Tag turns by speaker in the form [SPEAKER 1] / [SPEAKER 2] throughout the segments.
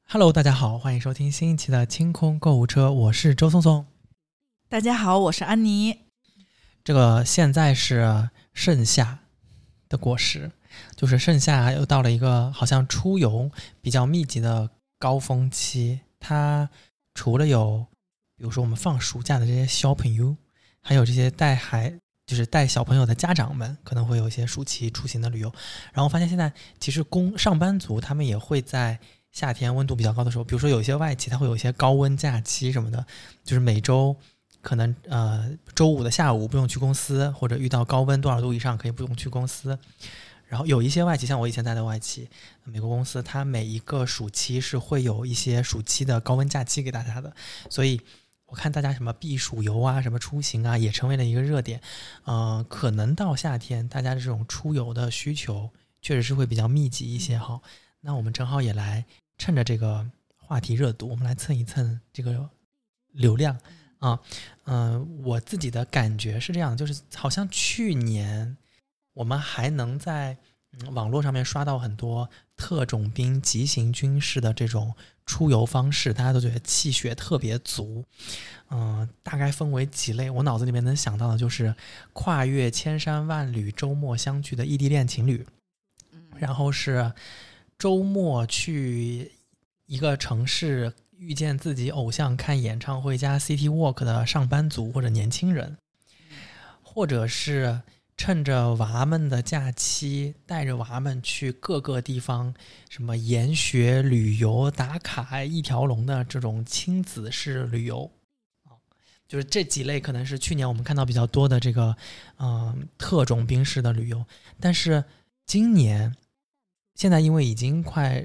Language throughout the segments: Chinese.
[SPEAKER 1] Hello， 大家好，欢迎收听新一期的清空购物车，我是周松松。
[SPEAKER 2] 大家好，我是安妮。
[SPEAKER 1] 这个现在是盛夏的果实，就是盛夏又到了一个好像出游比较密集的高峰期。它除了有，比如说我们放暑假的这些小朋友，还有这些带小朋友的家长们，可能会有一些暑期出行的旅游。然后发现现在其实上班族他们也会在夏天温度比较高的时候，比如说有一些外企它会有一些高温假期什么的，就是每周可能周五的下午不用去公司，或者遇到高温多少度以上可以不用去公司。然后有一些外企，像我以前在的外企美国公司，它每一个暑期是会有一些暑期的高温假期给大家的，所以我看大家什么避暑游啊，什么出行啊，也成为了一个热点。可能到夏天大家的这种出游的需求确实是会比较密集一些哈。那我们正好也来趁着这个话题热度，我们来蹭一蹭这个流量啊。我自己的感觉是这样，就是好像去年我们还能在网络上面刷到很多特种兵急行军式的这种出游方式，大家都觉得气血特别足。大概分为几类，我脑子里面能想到的就是跨越千山万里周末相聚的异地恋情侣，然后是周末去一个城市遇见自己偶像看演唱会加 City Walk 的上班族或者年轻人，或者是趁着娃们的假期带着娃们去各个地方什么研学旅游打卡一条龙的这种亲子式旅游。就是这几类可能是去年我们看到比较多的这个特种兵式的旅游。但是今年现在因为已经快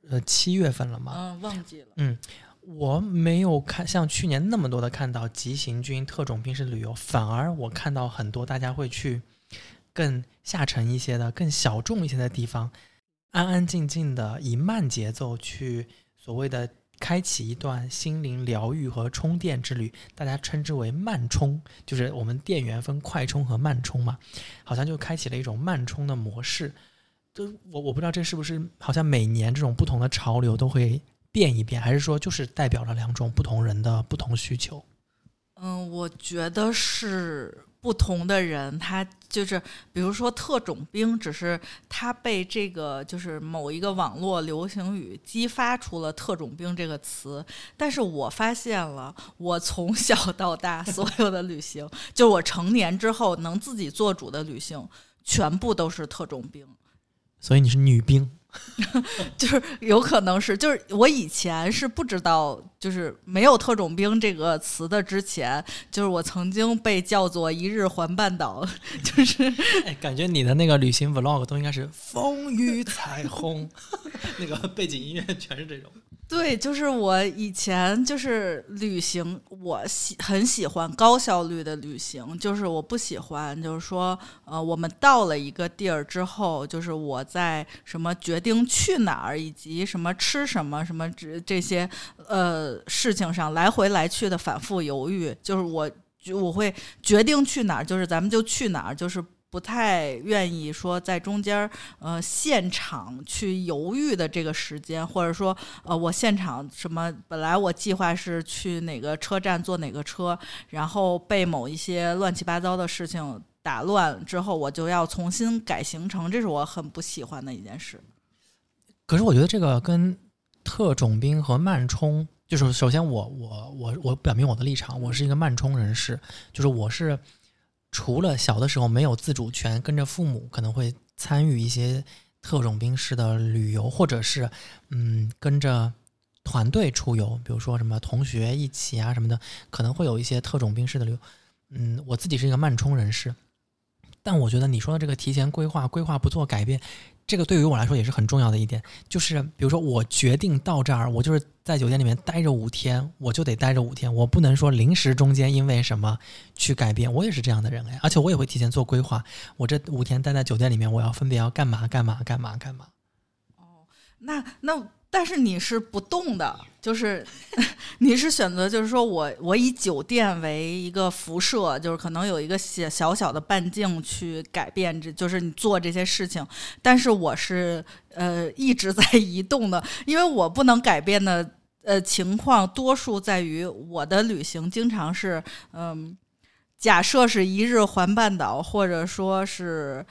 [SPEAKER 1] 7月份了嘛，
[SPEAKER 2] 忘记了。
[SPEAKER 1] 我没有像去年那么多的看到急行军特种兵式旅游，反而我看到很多大家会去更下沉一些的更小众一些的地方，安安静静的以慢节奏去所谓的开启一段心灵疗愈和充电之旅，大家称之为慢充，就是我们电源分快充和慢充嘛，好像就开启了一种慢充的模式。就我不知道这是不是好像每年这种不同的潮流都会变一变，还是说就是代表了两种不同人的不同需求？
[SPEAKER 2] 我觉得是不同的人，他就是比如说特种兵，只是他被这个就是某一个网络流行语激发出了特种兵这个词。但是我发现了，我从小到大所有的旅行就是我成年之后能自己做主的旅行全部都是特种兵。
[SPEAKER 1] 所以你是女兵？
[SPEAKER 2] 就是有可能是，就是我以前是不知道，就是没有特种兵这个词的之前，就是我曾经被叫做一日环半岛，就是
[SPEAKER 1] 感觉你的那个旅行 vlog 都应该是风雨彩虹那个背景音乐全是这种。
[SPEAKER 2] 对，就是我以前就是旅行，我很喜欢高效率的旅行，就是我不喜欢就是说我们到了一个地儿之后，就是我在什么决定去哪儿以及什么吃什么什么这些事情上来回来去的反复犹豫，就是我会决定去哪儿，就是咱们就去哪儿，就是不太愿意说在中间现场去犹豫的这个时间，或者说我现场什么本来我计划是去哪个车站坐哪个车，然后被某一些乱七八糟的事情打乱之后，我就要重新改行程，这是我很不喜欢的一件事。
[SPEAKER 1] 可是我觉得这个跟特种兵和慢充，就是首先我表明我的立场，我是一个慢充人士，就是我是除了小的时候没有自主权，跟着父母可能会参与一些特种兵式的旅游，或者是跟着团队出游，比如说什么同学一起啊什么的，可能会有一些特种兵式的旅游。我自己是一个慢充人士，但我觉得你说的这个提前规划不做改变，这个对于我来说也是很重要的一点。就是比如说我决定到这儿，我就是在酒店里面待着5天，我就得待着5天，我不能说临时中间因为什么去改变。我也是这样的人而且我也会提前做规划，我这5天待在酒店里面，我要分别要干嘛。
[SPEAKER 2] 那但是你是不动的，就是你是选择，就是说我以酒店为一个辐射，就是可能有一个小小的半径去改变，就是你做这些事情。但是我是一直在移动的，因为我不能改变的情况，多数在于我的旅行经常是假设是一日环半岛，或者说是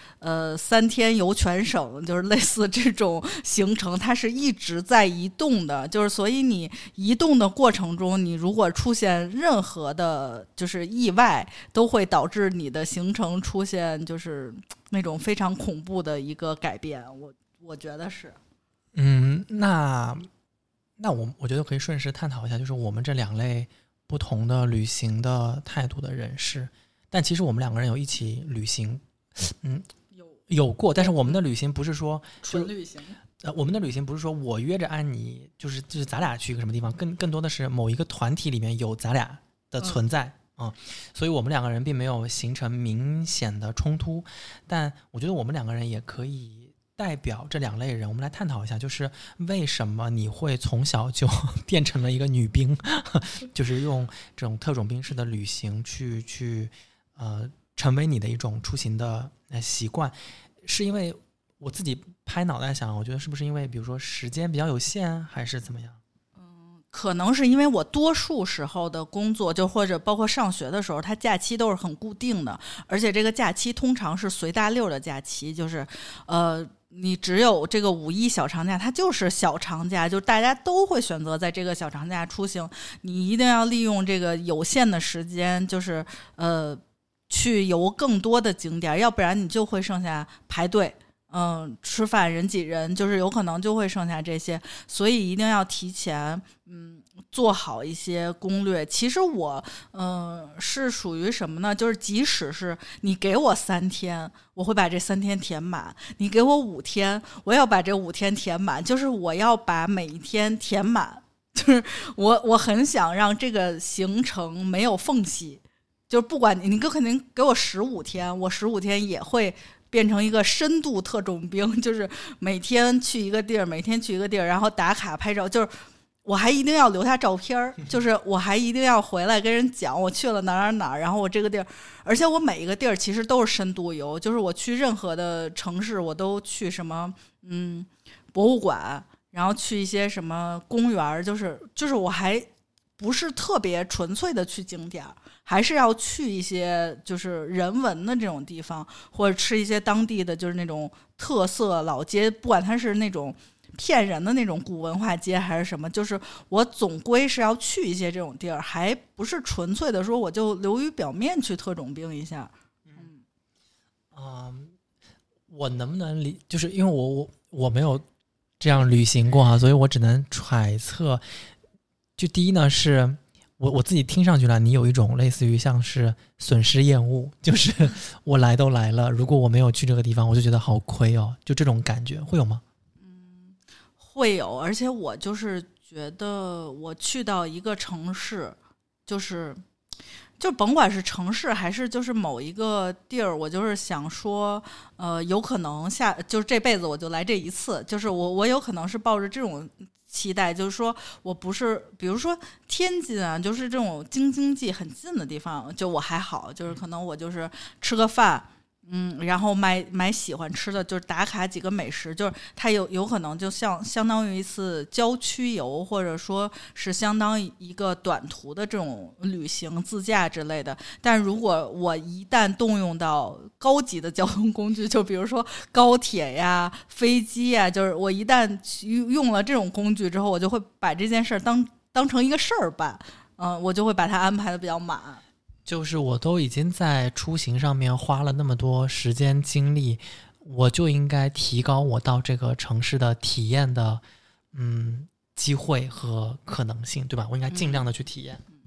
[SPEAKER 2] 3天游全省，就是类似这种行程，它是一直在移动的。就是所以你移动的过程中，你如果出现任何的就是意外，都会导致你的行程出现就是那种非常恐怖的一个改变。我觉得是。
[SPEAKER 1] 那我觉得可以顺势探讨一下，就是我们这2类不同的旅行的态度的人士，但其实我们2个人有一起旅行，有过，但是我们的旅行不是说
[SPEAKER 2] 纯旅行，
[SPEAKER 1] 我们的旅行不是说我约着安妮，就是咱俩去一个什么地方，更多的是某一个团体里面有咱俩的存在所以我们2个人并没有形成明显的冲突，但我觉得我们2个人也可以代表这2类人，我们来探讨一下，就是为什么你会从小就变成了一个女兵，就是用这种特种兵式的旅行去成为你的一种出行的习惯，是因为我自己拍脑袋想，我觉得是不是因为比如说时间比较有限，还是怎么样？
[SPEAKER 2] 可能是因为我多数时候的工作，就或者包括上学的时候，它假期都是很固定的，而且这个假期通常是随大溜的假期，就是你只有这个5一小长假，它就是小长假，就大家都会选择在这个小长假出行，你一定要利用这个有限的时间，就是去游更多的景点，要不然你就会剩下排队。吃饭人挤人，就是有可能就会剩下这些，所以一定要提前做好一些攻略。其实我是属于什么呢？就是即使是你给我3天，我会把这3天填满；你给我5天，我要把这5天填满。就是我要把每一天填满，就是我很想让这个行程没有缝隙。就是不管你肯定给我15天，我15天也会变成一个深度特种兵，就是每天去一个地儿，每天去一个地儿，然后打卡拍照，就是我还一定要留下照片，就是我还一定要回来跟人讲我去了哪儿，然后我这个地儿，而且我每一个地儿其实都是深度游，就是我去任何的城市，我都去什么博物馆，然后去一些什么公园，就是我还不是特别纯粹的去景点，还是要去一些就是人文的这种地方，或者吃一些当地的就是那种特色老街，不管它是那种骗人的那种古文化街还是什么，就是我总归是要去一些这种地儿，还不是纯粹的说我就流于表面去特种兵一下。
[SPEAKER 1] 我能不能就是因为我没有这样旅行过所以我只能揣测。就第一呢，是我自己听上去了，你有一种类似于像是损失厌恶，就是我来都来了，如果我没有去这个地方，我就觉得好亏就这种感觉会有吗？
[SPEAKER 2] 会有，而且我就是觉得我去到一个城市，就甭管是城市还是就是某一个地儿，我就是想说，有可能就是这辈子我就来这一次，就是我有可能是抱着这种期待，就是说我不是比如说天津啊，就是这种京津冀很近的地方，就我还好，就是可能我就是吃个饭，然后买喜欢吃的，就是打卡几个美食，就是它有可能就相当于一次郊区游，或者说是相当于一个短途的这种旅行自驾之类的。但如果我一旦动用到高级的交通工具，就比如说高铁呀、飞机呀，就是我一旦用了这种工具之后，我就会把这件事当成一个事儿办，我就会把它安排的比较满。
[SPEAKER 1] 就是我都已经在出行上面花了那么多时间精力，我就应该提高我到这个城市的体验的机会和可能性，对吧？我应该尽量的去体验。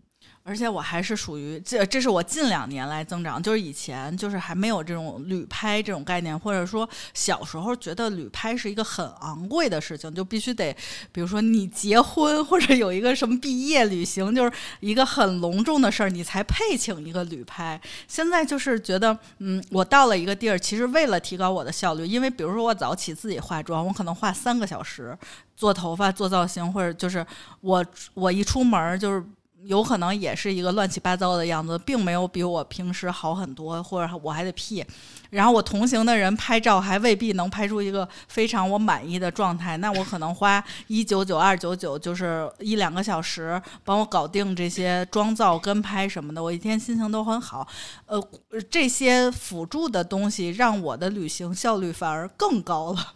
[SPEAKER 2] 而且我还是属于这是我近2年来增长，就是以前就是还没有这种旅拍这种概念，或者说小时候觉得旅拍是一个很昂贵的事情，就必须得比如说你结婚或者有一个什么毕业旅行，就是一个很隆重的事儿，你才配请一个旅拍。现在就是觉得我到了一个地儿，其实为了提高我的效率，因为比如说我早起自己化妆，我可能花3个小时做头发做造型，或者就是我一出门就是有可能也是一个乱七八糟的样子，并没有比我平时好很多，或者我还得 P， 然后我同行的人拍照还未必能拍出一个非常我满意的状态，那我可能花199、299，就是1-2个小时帮我搞定这些妆造跟拍什么的，我一天心情都很好。这些辅助的东西让我的旅行效率反而更高了。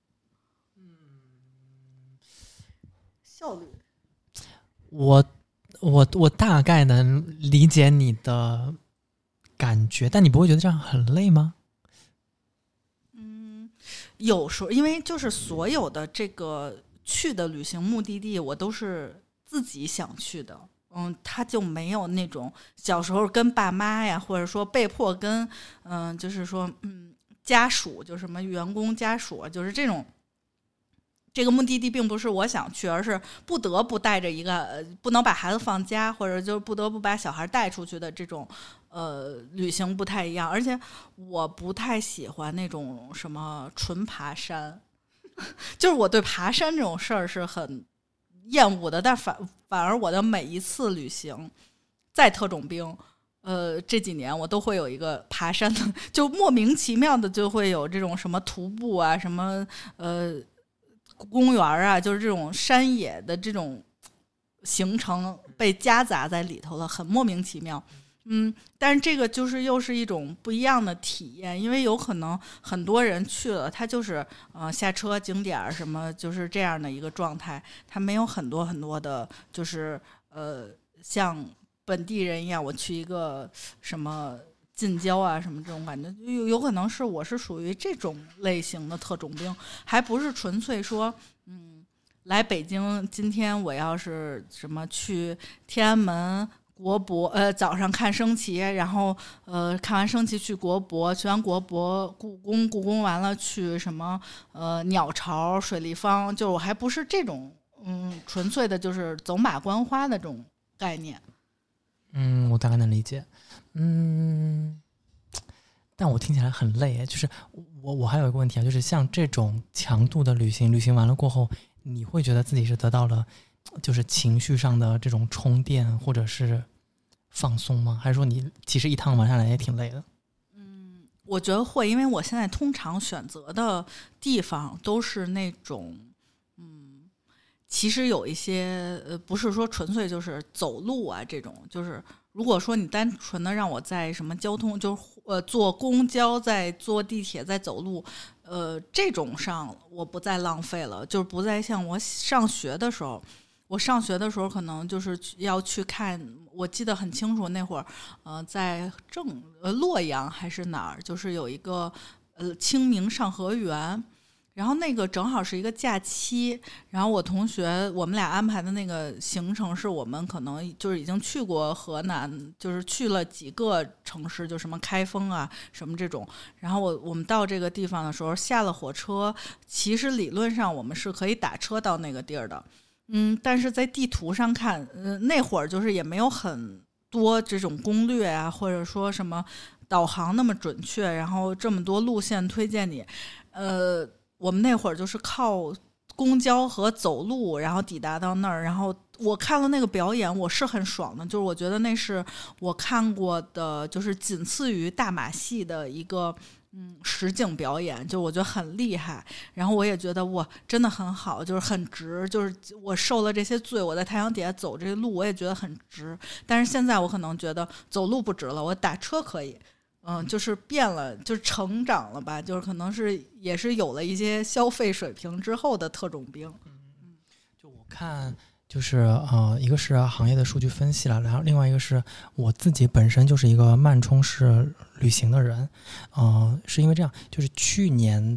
[SPEAKER 2] 效率，
[SPEAKER 1] 我大概能理解你的感觉，但你不会觉得这样很累吗？
[SPEAKER 2] 有时候因为就是所有的这个去的旅行目的地我都是自己想去的，他就没有那种小时候跟爸妈呀，或者说被迫跟就是说家属，就什么员工家属，就是这个目的地并不是我想去，而是不得不带着一个不能把孩子放家，或者就是不得不把小孩带出去的这种旅行不太一样。而且我不太喜欢那种什么纯爬山就是我对爬山这种事儿是很厌恶的，但反而我的每一次旅行在特种兵这几年我都会有一个爬山的，就莫名其妙的就会有这种什么徒步啊，什么公园啊，就是这种山野的这种行程被夹杂在里头了，很莫名其妙。但是这个就是又是一种不一样的体验，因为有可能很多人去了，他就是下车景点什么就是这样的一个状态，他没有很多很多的就是像本地人一样，我去一个什么近郊啊什么这种感觉，有可能是我是属于这种类型的特种兵，还不是纯粹说来北京今天我要是什么去天安门国博早上看升旗，然后看完升旗去国博，去完国博故宫完了去什么鸟巢水立方，就我还不是这种纯粹的就是走马观花的这种概念。
[SPEAKER 1] 我大概能理解。但我听起来很累，就是我还有一个问题啊，就是像这种强度的旅行完了过后，你会觉得自己是得到了就是情绪上的这种充电或者是放松吗？还是说你其实一趟玩下来也挺累的？
[SPEAKER 2] 我觉得会，因为我现在通常选择的地方都是那种其实有一些不是说纯粹就是走路啊这种，就是如果说你单纯的让我在什么交通就是坐公交再坐地铁再走路这种上我不再浪费了，就是不再像我上学的时候，我上学的时候可能就是要去看，我记得很清楚那会儿在洛阳还是哪儿，就是有一个清明上河园，然后那个正好是一个假期，然后我同学我们俩安排的那个行程是我们可能就是已经去过河南，就是去了几个城市，就什么开封啊什么这种，然后我们到这个地方的时候下了火车，其实理论上我们是可以打车到那个地儿的，但是在地图上看那会儿就是也没有很多这种攻略啊，或者说什么导航那么准确，然后这么多路线推荐你我们那会儿就是靠公交和走路然后抵达到那儿，然后我看了那个表演我是很爽的，就是我觉得那是我看过的就是仅次于大马戏的一个实景表演，就我觉得很厉害，然后我也觉得哇真的很好，就是很值，就是我受了这些罪，我在太阳底下走这个路我也觉得很值，但是现在我可能觉得走路不值了，我打车可以就是变了，就是成长了吧，就是可能是也是有了一些消费水平之后的特种兵。
[SPEAKER 1] 就我看就是一个是行业的数据分析了，然后另外一个是我自己本身就是一个慢充式旅行的人，是因为这样，就是去年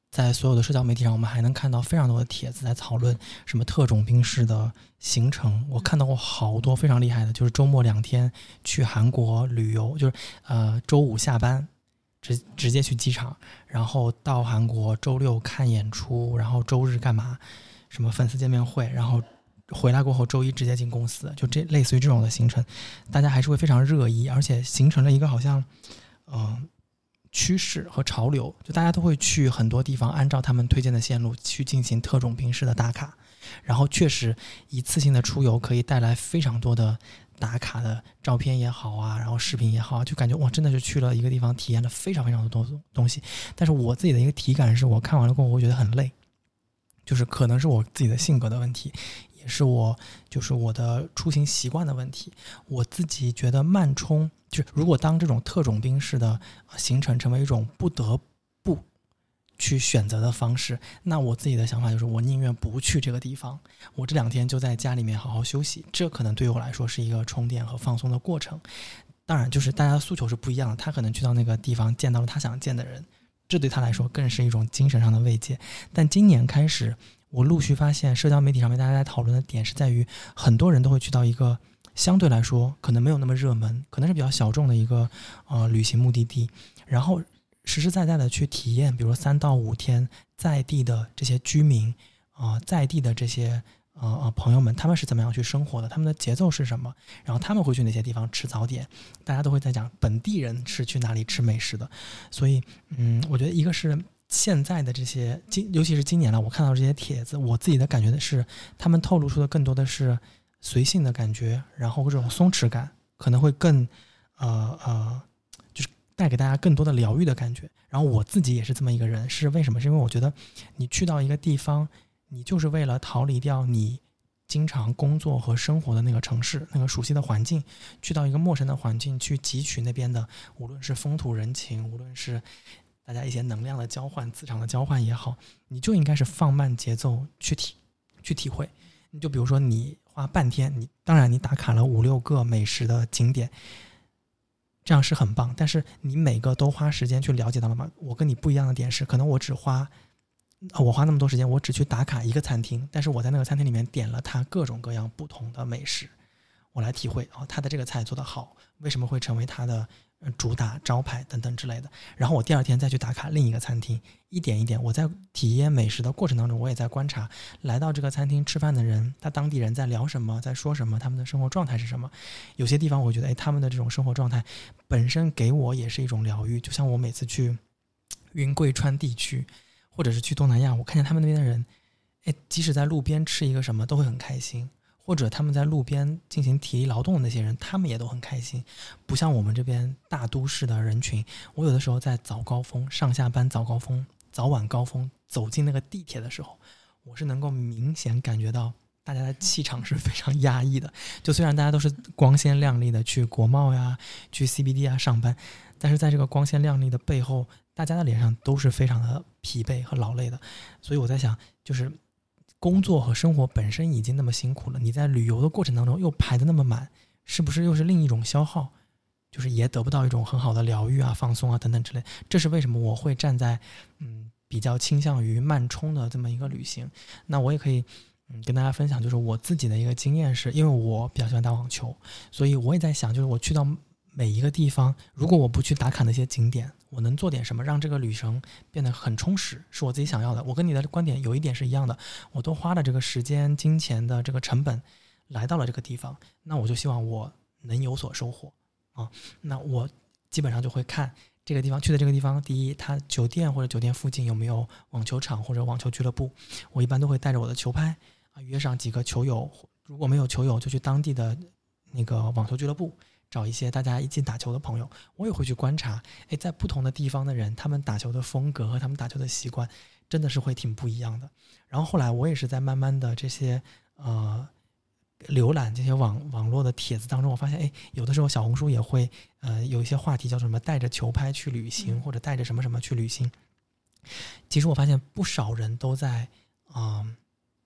[SPEAKER 1] 在所有的社交媒体上，我们还能看到非常多的帖子在讨论什么特种兵式的行程。我看到过好多非常厉害的，就是周末2天去韩国旅游，就是周5下班直接去机场，然后到韩国周6看演出，然后周日干嘛？什么粉丝见面会，然后回来过后周1直接进公司，就这类似于这种的行程，大家还是会非常热议，而且形成了一个好像趋势和潮流，就大家都会去很多地方按照他们推荐的线路去进行特种兵式的打卡，然后确实一次性的出游可以带来非常多的打卡的照片也好啊，然后视频也好啊，就感觉哇，真的是去了一个地方体验了非常非常多东西。但是我自己的一个体感是，我看完了过后我觉得很累，就是可能是我自己的性格的问题，也是我的出行习惯的问题。我自己觉得慢冲，就是如果当这种特种兵式的行程成为一种不得不去选择的方式，那我自己的想法就是我宁愿不去这个地方，我这2天就在家里面好好休息，这可能对于我来说是一个充电和放松的过程。当然就是大家的诉求是不一样的，他可能去到那个地方见到了他想见的人，这对他来说更是一种精神上的慰藉。但今年开始我陆续发现社交媒体上面大家在讨论的点是在于，很多人都会去到一个相对来说可能没有那么热门，可能是比较小众的一个旅行目的地，然后实实在在的去体验，比如3到5天在地的这些居民在地的这些朋友们，他们是怎么样去生活的，他们的节奏是什么，然后他们会去哪些地方吃早点，大家都会在讲本地人是去哪里吃美食的。所以我觉得一个是现在的这些尤其是今年了，我看到这些帖子，我自己的感觉的是他们透露出的更多的是随性的感觉，然后这种松弛感可能会更就是带给大家更多的疗愈的感觉。然后我自己也是这么一个人，是为什么？是因为我觉得你去到一个地方，你就是为了逃离掉你经常工作和生活的那个城市，那个熟悉的环境，去到一个陌生的环境，去汲取那边的无论是风土人情，无论是大家一些能量的交换，磁场的交换也好，你就应该是放慢节奏去体会。你就比如说你花半天，当然你打卡了5、6个美食的景点，这样是很棒，但是你每个都花时间去了解到了吗？我跟你不一样的点是，可能我花那么多时间，我只去打卡一个餐厅，但是我在那个餐厅里面点了它各种各样不同的美食，我来体会它的这个菜做得好，为什么会成为它的主打招牌等等之类的。然后我第2天再去打卡另一个餐厅，一点一点我在体验美食的过程当中，我也在观察来到这个餐厅吃饭的人，他当地人在聊什么，在说什么，他们的生活状态是什么。有些地方我觉得他们的这种生活状态本身给我也是一种疗愈。就像我每次去云贵川地区或者是去东南亚，我看见他们那边的人即使在路边吃一个什么都会很开心，或者他们在路边进行体力劳动的那些人，他们也都很开心。不像我们这边大都市的人群，我有的时候在早高峰、上下班早高峰、早晚高峰走进那个地铁的时候，我是能够明显感觉到大家的气场是非常压抑的。就虽然大家都是光鲜亮丽的去国贸呀、去 CBD 啊上班，但是在这个光鲜亮丽的背后，大家的脸上都是非常的疲惫和劳累的。所以我在想，就是工作和生活本身已经那么辛苦了，你在旅游的过程当中又排得那么满，是不是又是另一种消耗？就是也得不到一种很好的疗愈啊、放松啊等等之类。这是为什么我会站在比较倾向于慢冲的这么一个旅行。那我也可以跟大家分享，就是我自己的一个经验是，因为我比较喜欢打网球，所以我也在想，就是我去到每一个地方，如果我不去打卡那些景点，我能做点什么让这个旅程变得很充实，是我自己想要的。我跟你的观点有一点是一样的，我都花了这个时间金钱的这个成本来到了这个地方，那我就希望我能有所收获那我基本上就会看这个地方，去的这个地方，第一，它酒店或者酒店附近有没有网球场或者网球俱乐部，我一般都会带着我的球拍约上几个球友，如果没有球友就去当地的那个网球俱乐部找一些大家一起打球的朋友。我也会去观察在不同的地方的人，他们打球的风格和他们打球的习惯真的是会挺不一样的。然后后来我也是在慢慢的这些浏览这些网络的帖子当中，我发现有的时候小红书也会有一些话题叫做什么带着球拍去旅行，或者带着什么什么去旅行。其实我发现不少人都在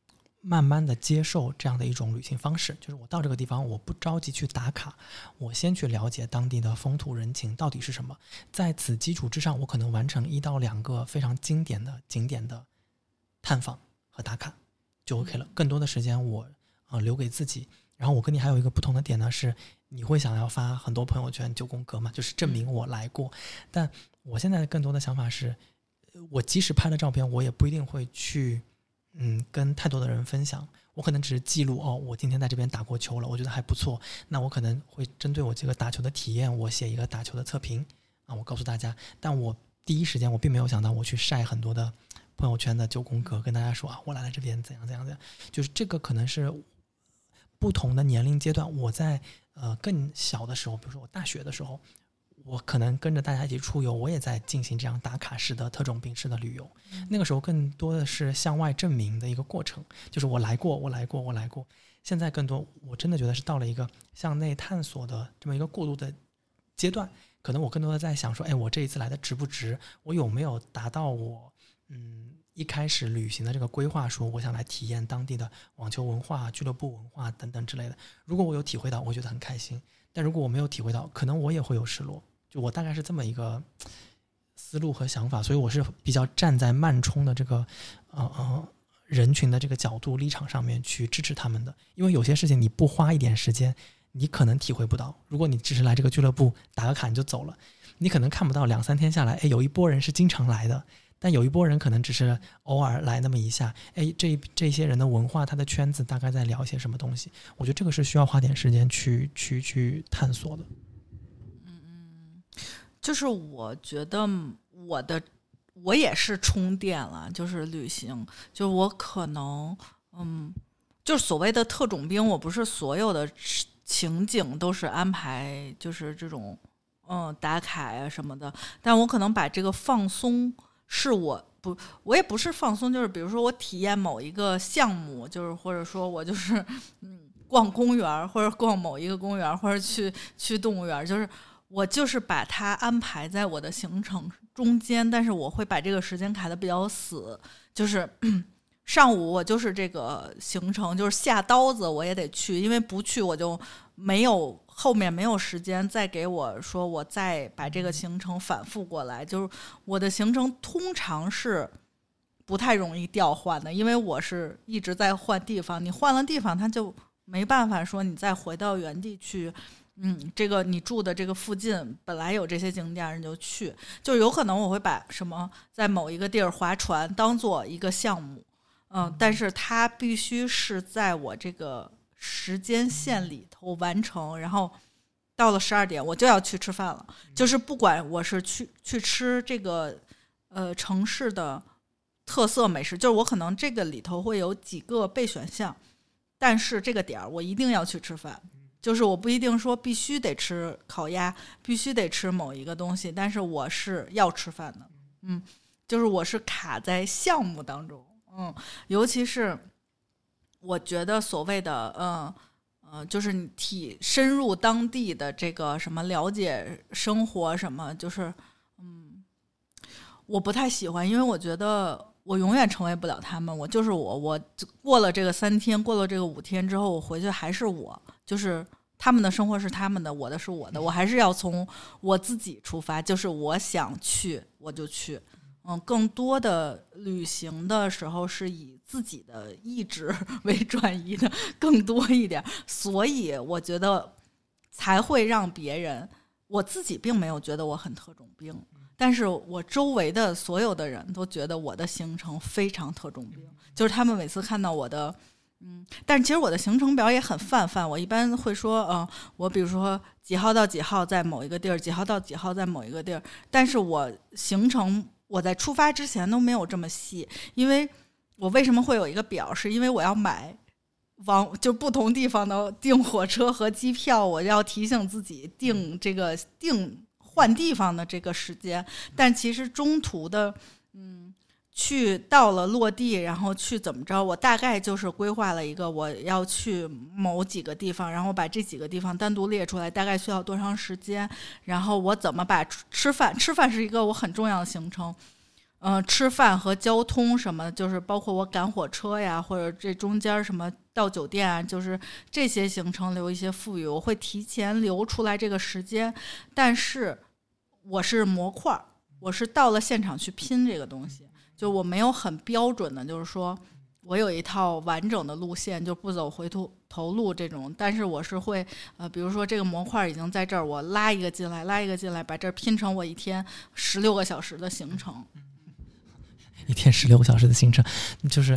[SPEAKER 1] 慢慢的接受这样的一种旅行方式，就是我到这个地方我不着急去打卡，我先去了解当地的风土人情到底是什么，在此基础之上我可能完成1到2个非常经典的景点的探访和打卡就 OK 了，更多的时间我留给自己。然后我跟你还有一个不同的点呢，是你会想要发很多朋友圈9宫格嘛，就是证明我来过，但我现在更多的想法是，我即使拍了照片我也不一定会去跟太多的人分享，我可能只是记录我今天在这边打过球了，我觉得还不错，那我可能会针对我这个打球的体验，我写一个打球的测评我告诉大家，但我第一时间我并没有想到我去晒很多的朋友圈的9宫格跟大家说我来了这边怎样怎样怎样，就是这个可能是不同的年龄阶段，我在更小的时候，比如说我大学的时候，我可能跟着大家一起出游，我也在进行这样打卡式的特种兵式的旅游，那个时候更多的是向外证明的一个过程，就是我来过。现在更多我真的觉得是到了一个向内探索的这么一个过渡的阶段，可能我更多的在想说，我这一次来的值不值，我有没有达到我一开始旅行的这个规划，说我想来体验当地的网球文化、俱乐部文化等等之类的，如果我有体会到我觉得很开心，但如果我没有体会到可能我也会有失落，就我大概是这么一个思路和想法，所以我是比较站在慢冲的这个人群的这个角度立场上面去支持他们的，因为有些事情你不花一点时间你可能体会不到，如果你只是来这个俱乐部打个卡你就走了，你可能看不到2-3天下来有一波人是经常来的，但有一波人可能只是偶尔来那么一下，这些人的文化他的圈子大概在聊些什么东西，我觉得这个是需要花点时间去探索的。
[SPEAKER 2] 就是我觉得我也是充电了，就是旅行，就我可能就是所谓的特种兵，我不是所有的情景都是安排就是这种打卡呀什么的，但我可能把这个放松是我也不是放松，就是比如说我体验某一个项目，就是或者说我就是逛公园或者逛某一个公园或者去动物园，就是我就是把它安排在我的行程中间，但是我会把这个时间卡得比较死，就是上午我就是这个行程，就是下刀子我也得去，因为不去我就后面没有时间再给我说我再把这个行程反复过来，就是我的行程通常是不太容易调换的，因为我是一直在换地方，你换了地方它就没办法说你再回到原地去这个你住的这个附近本来有这些景点，你就去，就有可能我会把什么在某一个地儿划船当做一个项目，但是它必须是在我这个时间线里头完成，然后到了12点我就要去吃饭了，就是不管我是去吃这个城市的特色美食，就是我可能这个里头会有几个备选项，但是这个点儿我一定要去吃饭，就是我不一定说必须得吃烤鸭，必须得吃某一个东西，但是我是要吃饭的，就是我是卡在项目当中，尤其是我觉得所谓的就是你深入当地的这个什么了解生活什么，就是我不太喜欢，因为我觉得我永远成为不了他们，我就是我过了这个3天，过了这个5天之后，我回去还是我，就是他们的生活是他们的，我的是我的，我还是要从我自己出发，就是我想去我就去。更多的旅行的时候是以自己的意志为转移的更多一点，所以我觉得才会让别人，我自己并没有觉得我很特种兵，但是我周围的所有的人都觉得我的行程非常特种兵，就是他们每次看到我的但是其实我的行程表也很泛，我一般会说我比如说几号到几号在某一个地儿，几号到几号在某一个地儿，但是我行程我在出发之前都没有这么细，因为我为什么会有一个表，是因为我要买就不同地方的订火车和机票，我要提醒自己订换地方的这个时间，但其实中途的去到了落地，然后去怎么着，我大概就是规划了一个我要去某几个地方，然后把这几个地方单独列出来，大概需要多长时间，然后我怎么把吃饭是一个我很重要的行程， 吃饭和交通什么，就是包括我赶火车呀，或者这中间什么到酒店啊，就是这些行程留一些富裕，我会提前留出来这个时间。但是我是模块，我是到了现场去拼这个东西，就我没有很标准的，就是说我有一套完整的路线，就不走回头路这种。但是我是会比如说这个模块已经在这儿，我拉一个进来，把这儿拼成我一天16个小时的行程。
[SPEAKER 1] 一天16个小时的行程，就是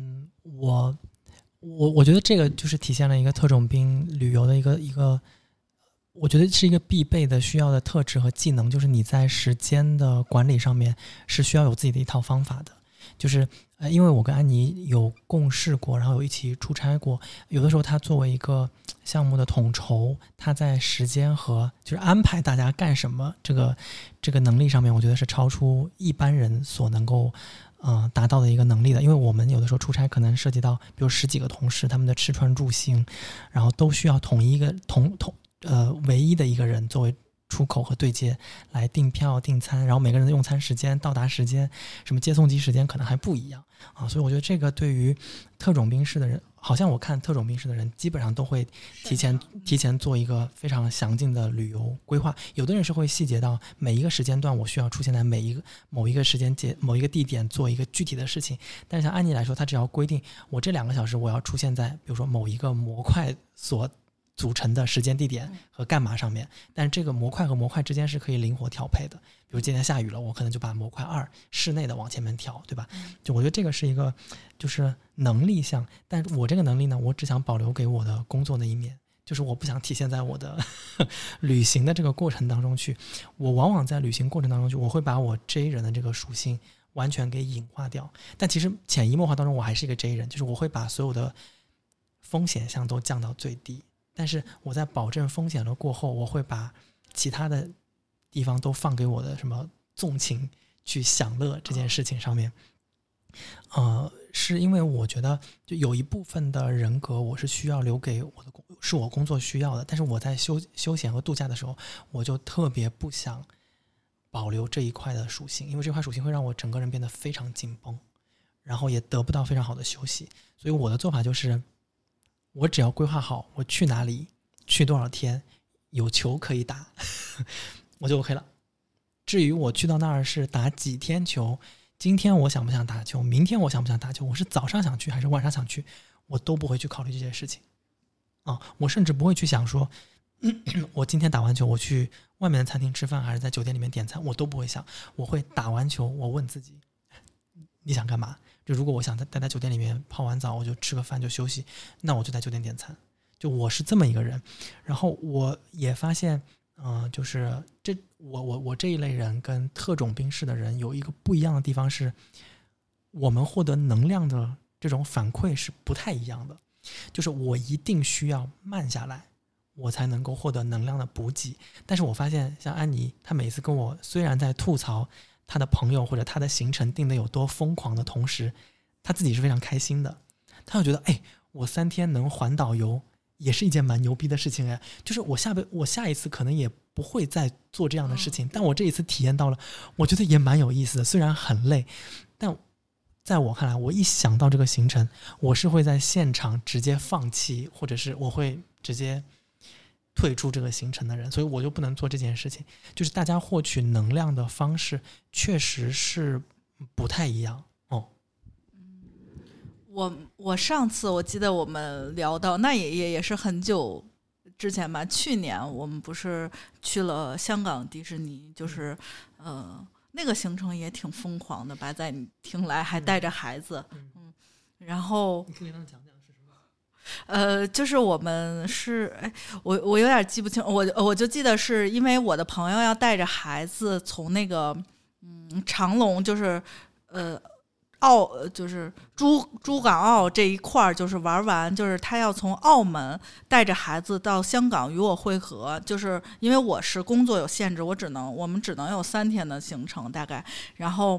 [SPEAKER 1] 我觉得这个就是体现了一个特种兵旅游的一个我觉得是一个必备的需要的特质和技能，就是你在时间的管理上面是需要有自己的一套方法的。就是因为我跟安妮有共事过，然后有一起出差过，有的时候他作为一个项目的统筹，他在时间和就是安排大家干什么这个能力上面，我觉得是超出一般人所能够达到的一个能力的。因为我们有的时候出差可能涉及到比如10几个同事，他们的吃穿住行，然后都需要唯一的一个人作为出口和对接来订票订餐，然后每个人的用餐时间到达时间什么接送机时间可能还不一样所以我觉得这个对于特种兵式的人，好像我看特种兵式的人基本上都会提前做一个非常详尽的旅游规划。有的人是会细节到每一个时间段我需要出现在某一个时间节某一个地点做一个具体的事情，但是像安妮来说，她只要规定我这2个小时我要出现在比如说某一个模块所组成的时间地点和干嘛上面，但是这个模块和模块之间是可以灵活调配的。比如今天下雨了，我可能就把模块2室内的往前面调，对吧？就我觉得这个是一个就是能力项，但我这个能力呢，我只想保留给我的工作的一面，就是我不想体现在我的旅行的这个过程当中去。我往往在旅行过程当中去，我会把我 J 人的这个属性完全给隐化掉，但其实潜移默化当中我还是一个 J 人，就是我会把所有的风险项都降到最低，但是我在保证风险了过后，我会把其他的地方都放给我的什么纵情去享乐这件事情上面。是因为我觉得就有一部分的人格我是需要留给是我工作需要的，但是我在休闲和度假的时候，我就特别不想保留这一块的属性，因为这块属性会让我整个人变得非常紧绷，然后也得不到非常好的休息。所以我的做法就是我只要规划好我去哪里去多少天有球可以打我就 OK 了。至于我去到那儿是打几天球，今天我想不想打球，明天我想不想打球，我是早上想去还是晚上想去，我都不会去考虑这些事情我甚至不会去想说我今天打完球我去外面的餐厅吃饭还是在酒店里面点餐，我都不会想。我会打完球我问自己你想干嘛，就如果我想待在酒店里面泡完澡我就吃个饭就休息，那我就在酒店点餐，就我是这么一个人。然后我也发现就是我这一类人跟特种兵式的人有一个不一样的地方，是我们获得能量的这种反馈是不太一样的。就是我一定需要慢下来我才能够获得能量的补给，但是我发现像安妮，她每次跟我虽然在吐槽她的朋友或者她的行程定的有多疯狂的同时，她自己是非常开心的。她就觉得我3天能环岛游也是一件蛮牛逼的事情就是我下一次可能也不会再做这样的事情，但我这一次体验到了，我觉得也蛮有意思的，虽然很累，但在我看来，我一想到这个行程，我是会在现场直接放弃，或者是我会直接退出这个行程的人，所以我就不能做这件事情。就是大家获取能量的方式确实是不太一样
[SPEAKER 2] 我上次我记得我们聊到，那也是很久之前吧，去年我们不是去了香港迪士尼，就是那个行程也挺疯狂的吧，在你听来还带着孩子然后
[SPEAKER 1] 你可以给他们讲讲是什么？
[SPEAKER 2] 就是我们是我有点记不清，我就记得是因为我的朋友要带着孩子从那个长隆，就是就是珠港澳这一块就是玩完，就是他要从澳门带着孩子到香港与我会合，就是因为我是工作有限制，我们只能有3天的行程大概，然后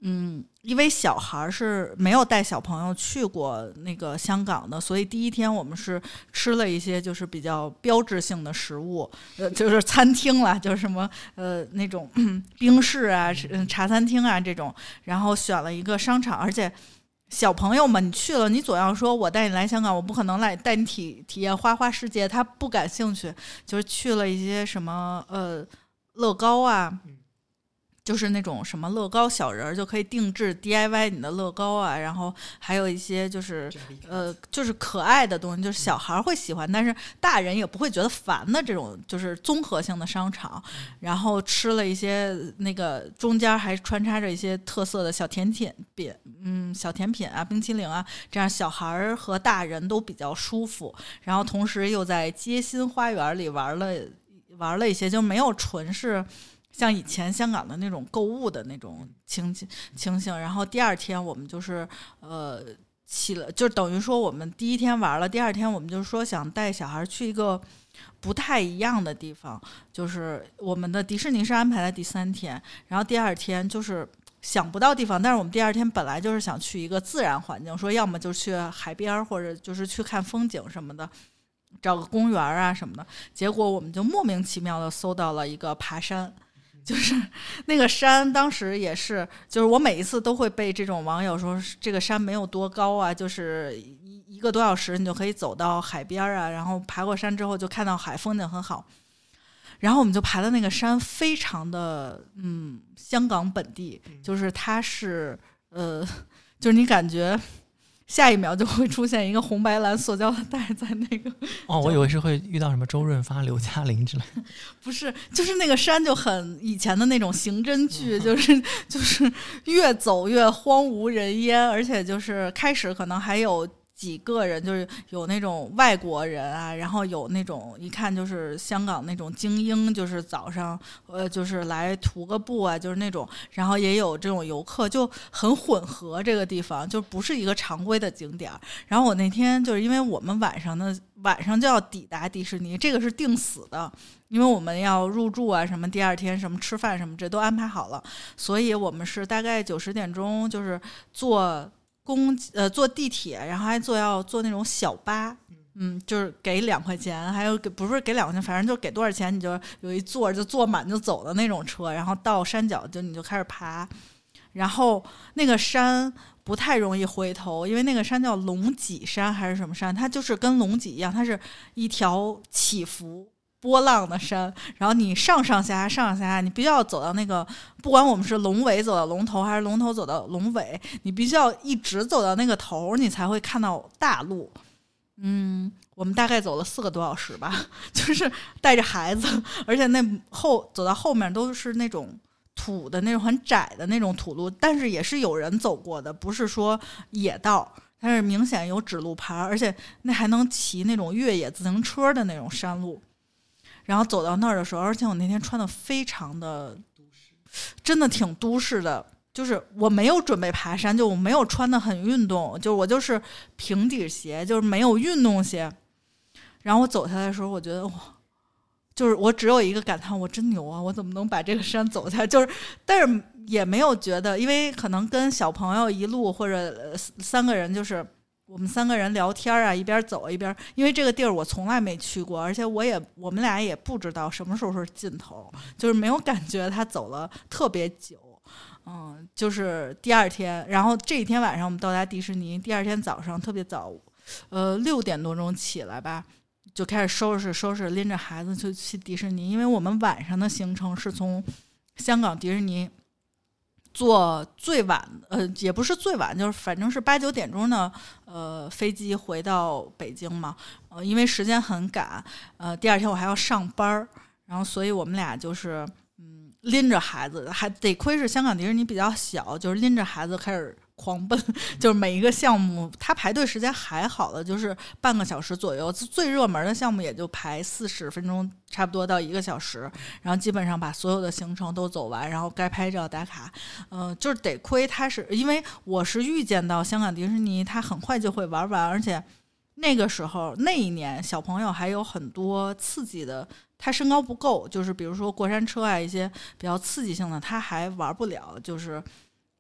[SPEAKER 2] 因为小孩是没有带小朋友去过那个香港的，所以第一天我们是吃了一些就是比较标志性的食物，就是餐厅啦，就是什么那种冰室啊、茶餐厅啊这种，然后选了一个商场，而且小朋友们你去了，你总要说我带你来香港，我不可能来带你体验花花世界，他不感兴趣，就是去了一些什么乐高啊。就是那种什么乐高小人就可以定制 DIY 你的乐高啊，然后还有一些就是就是可爱的东西，就是小孩会喜欢，但是大人也不会觉得烦的这种，就是综合性的商场。然后吃了一些那个中间还穿插着一些特色的小甜品小甜品啊、冰淇淋啊，这样小孩和大人都比较舒服。然后同时又在街心花园里玩了一些，就没有纯是像以前香港的那种购物的那种情形。然后第二天我们就是起了，就等于说我们第一天玩了，第二天我们就是说想带小孩去一个不太一样的地方，就是我们的迪士尼是安排在第3天，然后第二天就是想不到地方，但是我们第二天本来就是想去一个自然环境，说要么就去海边或者就是去看风景什么的，找个公园啊什么的。结果我们就莫名其妙的搜到了一个爬山，就是那个山当时也是，就是我每一次都会被这种网友说这个山没有多高啊，就是一个多小时你就可以走到海边啊，然后爬过山之后就看到海，风景很好。然后我们就爬的那个山非常的香港本地，就是它是就是你感觉下一秒就会出现一个红白蓝塑胶袋在那个
[SPEAKER 1] 我以为是会遇到什么周润发、刘嘉玲之类的。
[SPEAKER 2] 不是，就是那个山就很以前的那种刑侦剧，就是越走越荒无人烟，而且就是开始可能还有几个人，就是有那种外国人啊，然后有那种一看就是香港那种精英，就是早上就是来徒个步啊，就是那种，然后也有这种游客，就很混合，这个地方就不是一个常规的景点。然后我那天就是因为我们晚上就要抵达迪士尼，这个是定死的，因为我们要入住啊什么，第二天什么吃饭什么这都安排好了，所以我们是大概9、10点钟就是坐地铁，然后还要坐那种小巴，就是给2块钱，还有不是给2块钱，反正就给多少钱你就有一座就坐满就走的那种车，然后到山脚你就开始爬，然后那个山不太容易回头，因为那个山叫龙脊山还是什么山，它就是跟龙脊一样，它是一条起伏波浪的山，然后你上下，你必须要走到那个，不管我们是龙尾走到龙头还是龙头走到龙尾，你必须要一直走到那个头，你才会看到大陆。我们大概走了4个多小时吧，就是带着孩子，而且走到后面都是那种土的那种很窄的那种土路，但是也是有人走过的，不是说野道，但是明显有指路牌，而且那还能骑那种越野自行车的那种山路。然后走到那儿的时候，而且我那天穿的非常的真的挺都市的，就是我没有准备爬山，就我没有穿的很运动，就我就是平底鞋，就是没有运动鞋。然后我走下来的时候，我觉得哇，就是我只有一个感叹，我真牛啊，我怎么能把这个山走下来，就是但是也没有觉得，因为可能跟小朋友一路或者3个人，就是我们3个人聊天啊，一边走一边，因为这个地儿我从来没去过，而且我们俩也不知道什么时候是尽头，就是没有感觉他走了特别久。就是第二天，然后这一天晚上我们到达迪士尼，第二天早上特别早，6点多钟起来吧，就开始收拾，拎着孩子就去迪士尼，因为我们晚上的行程是从香港迪士尼坐最晚也不是最晚，就是反正是8、9点钟的飞机回到北京嘛，因为时间很赶，第二天我还要上班，然后所以我们俩就是拎着孩子，还得亏是香港迪士尼比较小，就是拎着孩子开始狂奔，就是每一个项目它排队时间还好了，就是半个小时左右，最热门的项目也就排40分钟，差不多到1个小时，然后基本上把所有的行程都走完，然后该拍照打卡，就是得亏它是因为我是预见到香港迪士尼它很快就会玩完，而且那个时候那一年小朋友还有很多刺激的，他身高不够，就是比如说过山车啊一些比较刺激性的他还玩不了，就是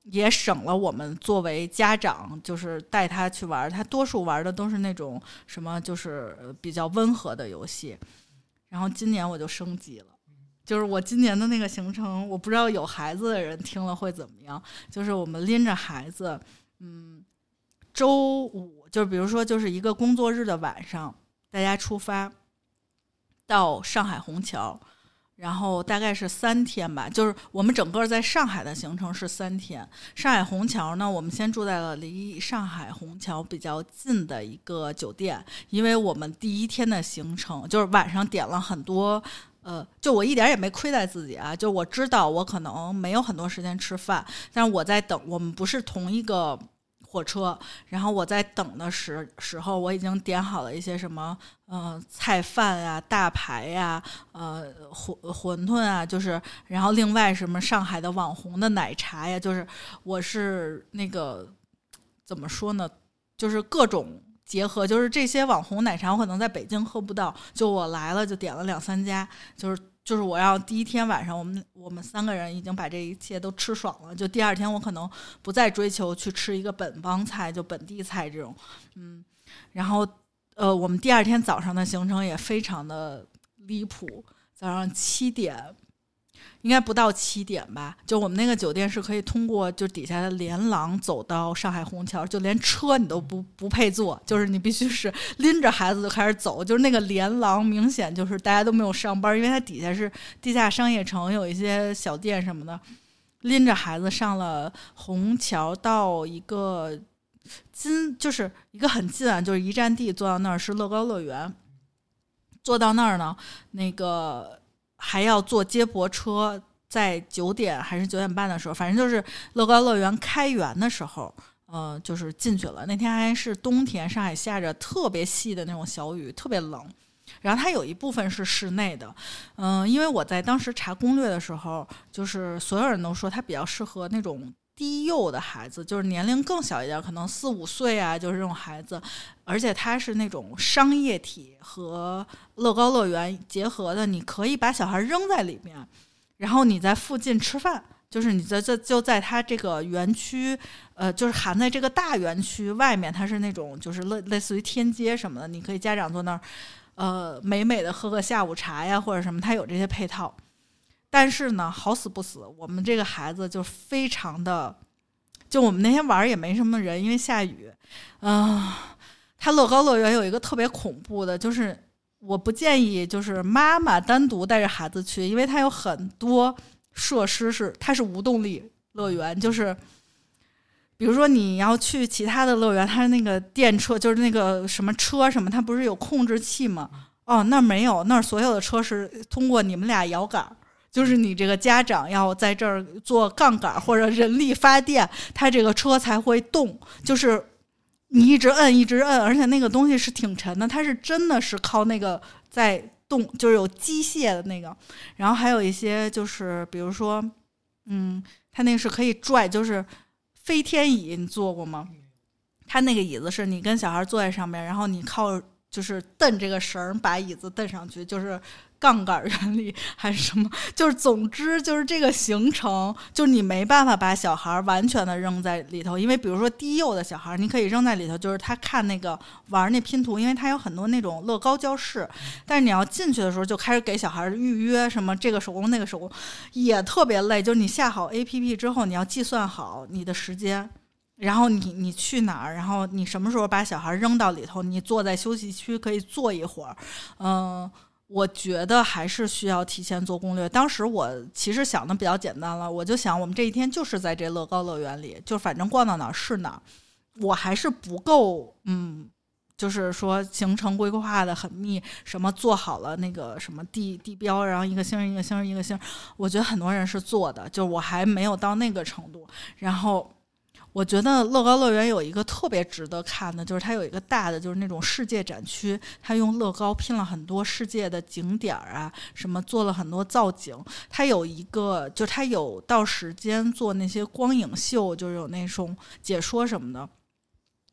[SPEAKER 2] 也省了我们作为家长就是带他去玩，他多数玩的都是那种什么就是比较温和的游戏。然后今年我就升级了，就是我今年的那个行程，我不知道有孩子的人听了会怎么样，就是我们拎着孩子，周五就是比如说就是一个工作日的晚上，大家出发到上海虹桥，然后大概是3天吧，就是我们整个在上海的行程是3天。上海虹桥呢，我们先住在了离上海虹桥比较近的一个酒店，因为我们第一天的行程就是晚上点了很多就我一点也没亏待自己啊，就我知道我可能没有很多时间吃饭，但是我在等，我们不是同一个火车，然后我在等的时候，我已经点好了一些什么菜饭啊、大排呀、馄饨啊，就是然后另外什么上海的网红的奶茶呀，就是我是那个怎么说呢，就是各种结合，就是这些网红奶茶我可能在北京喝不到，就我来了就点了2-3家，就是我要第一天晚上我们3个人已经把这一切都吃爽了，就第二天我可能不再追求去吃一个本帮菜，就本地菜这种，然后我们第二天早上的行程也非常的离谱，早上7点。应该不到7点吧，就我们那个酒店是可以通过就底下的连廊走到上海虹桥，就连车你都不配坐，就是你必须是拎着孩子就开始走，就是那个连廊明显就是大家都没有上班，因为它底下是地下商业城，有一些小店什么的，拎着孩子上了虹桥到一个就是一个很近啊，就是一站地，坐到那儿是乐高乐园，坐到那儿呢那个还要坐接驳车，在9点还是9点半的时候，反正就是乐高乐园开园的时候，就是进去了。那天还是冬天，上海下着特别细的那种小雨，特别冷。然后它有一部分是室内的，因为我在当时查攻略的时候，就是所有人都说它比较适合那种低幼的孩子，就是年龄更小一点，可能4-5岁啊，就是这种孩子，而且它是那种商业体和乐高乐园结合的，你可以把小孩扔在里面，然后你在附近吃饭，就是你就在它这个园区，就是含在这个大园区外面，它是那种就是类似于天街什么的，你可以家长坐那儿，美美的喝个下午茶呀或者什么，它有这些配套。但是呢，好死不死，我们这个孩子就非常的，就我们那天玩也没什么人，因为下雨。他乐高乐园有一个特别恐怖的，就是我不建议就是妈妈单独带着孩子去，因为它有很多设施它是无动力乐园，就是比如说你要去其他的乐园，它那个电车就是那个什么车什么，它不是有控制器吗？那没有，那所有的车是通过你们俩摇杆。就是你这个家长要在这儿做杠杆或者人力发电，它这个车才会动，就是你一直摁，而且那个东西是挺沉的，它是真的是靠那个在动，就是有机械的那个。然后还有一些就是比如说它那个是可以拽，就是飞天椅，你坐过吗？它那个椅子是你跟小孩坐在上面，然后你靠就是蹬这个绳把椅子蹬上去，就是杠杆原理还是什么，就是总之就是这个行程，就是你没办法把小孩完全的扔在里头，因为比如说低幼的小孩你可以扔在里头，就是他看那个玩那拼图，因为他有很多那种乐高教室，但是你要进去的时候就开始给小孩预约什么这个手工那个手工，也特别累，就是你下好 APP 之后你要计算好你的时间，然后你去哪儿，然后你什么时候把小孩扔到里头，你坐在休息区可以坐一会儿。我觉得还是需要提前做攻略。当时我其实想的比较简单了，我就想我们这一天就是在这乐高乐园里，就反正逛到哪儿是哪儿。我还是不够就是说行程规划的很密，什么做好了那个什么地标，然后一个星一个星一个星，我觉得很多人是做的，就我还没有到那个程度。然后我觉得乐高乐园有一个特别值得看的，就是它有一个大的就是那种世界展区，它用乐高拼了很多世界的景点啊，什么做了很多造景。它有一个就它有到时间做那些光影秀，就是有那种解说什么的。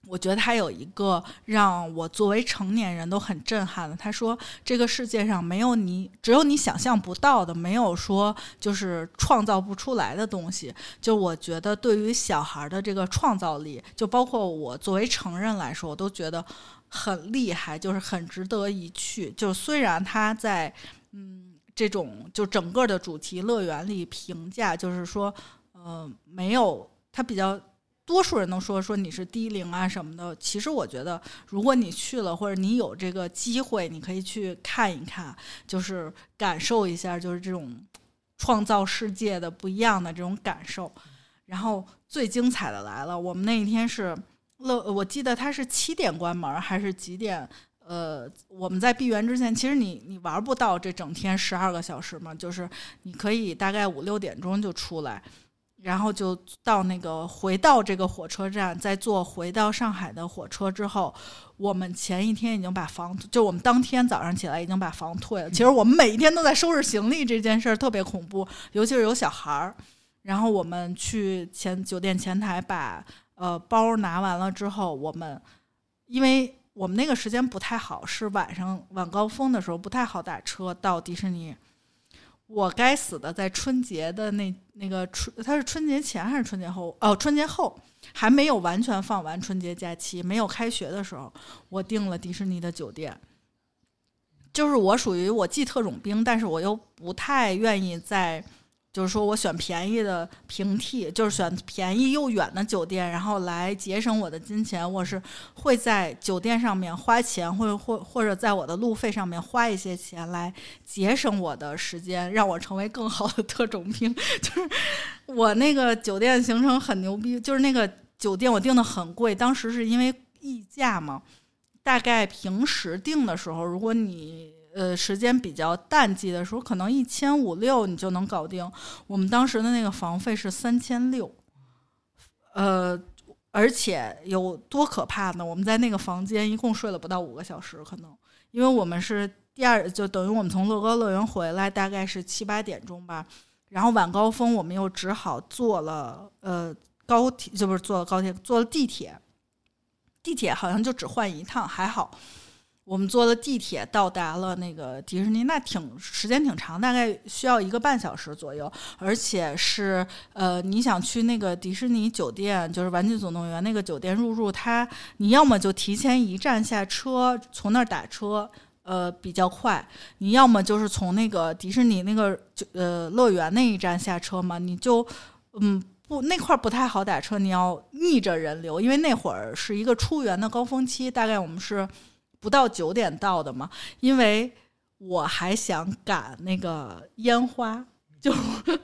[SPEAKER 2] 我觉得他有一个让我作为成年人都很震撼的，他说这个世界上没有你，只有你想象不到的，没有说就是创造不出来的东西。就我觉得对于小孩的这个创造力，就包括我作为成人来说，我都觉得很厉害，就是很值得一去。就虽然他在这种就整个的主题乐园里评价就是说没有，他比较多数人都说你是低龄啊什么的。其实我觉得如果你去了，或者你有这个机会，你可以去看一看，就是感受一下就是这种创造世界的不一样的这种感受。然后最精彩的来了，我们那一天是我记得它是7点关门还是几点，我们在闭园之前，其实你玩不到这整天12个小时嘛，就是你可以大概5、6点钟就出来，然后就到回到这个火车站，再坐回到上海的火车之后，我们前一天已经把房，就我们当天早上起来已经把房退了。其实我们每一天都在收拾行李，这件事儿特别恐怖，尤其是有小孩儿。然后我们去酒店前台把包拿完了之后，因为我们那个时间不太好，是晚高峰的时候不太好打车到迪士尼。我该死的在春节的那个它是春节前还是春节后？春节后还没有完全放完春节假期，没有开学的时候，我订了迪士尼的酒店。就是我属于我既特种兵，但是我又不太愿意就是说我选便宜的平替，就是选便宜又远的酒店，然后来节省我的金钱。我是会在酒店上面花钱，或者在我的路费上面花一些钱来节省我的时间，让我成为更好的特种兵。就是我那个酒店行程很牛逼，就是那个酒店我订的很贵，当时是因为溢价嘛，大概平时订的时候，如果你时间比较淡季的时候，可能1500、1600你就能搞定。我们当时的那个房费是3600，而且有多可怕呢？我们在那个房间一共睡了不到5个小时，可能因为我们是就等于我们从乐高乐园回来大概是7、8点钟吧，然后晚高峰我们又只好坐了高铁，就不是坐了高铁，坐了地铁。地铁好像就只换一趟，还好。我们坐了地铁到达了那个迪士尼，那时间挺长，大概需要1个半小时左右，而且是你想去那个迪士尼酒店，就是玩具总动员那个酒店入住，你要么就提前1站下车，从那儿打车，比较快；你要么就是从那个迪士尼那个乐园那一站下车嘛，你就那块不太好打车，你要逆着人流，因为那会儿是一个出园的高峰期，大概我们是不到9点到的嘛，因为我还想赶那个烟花，就是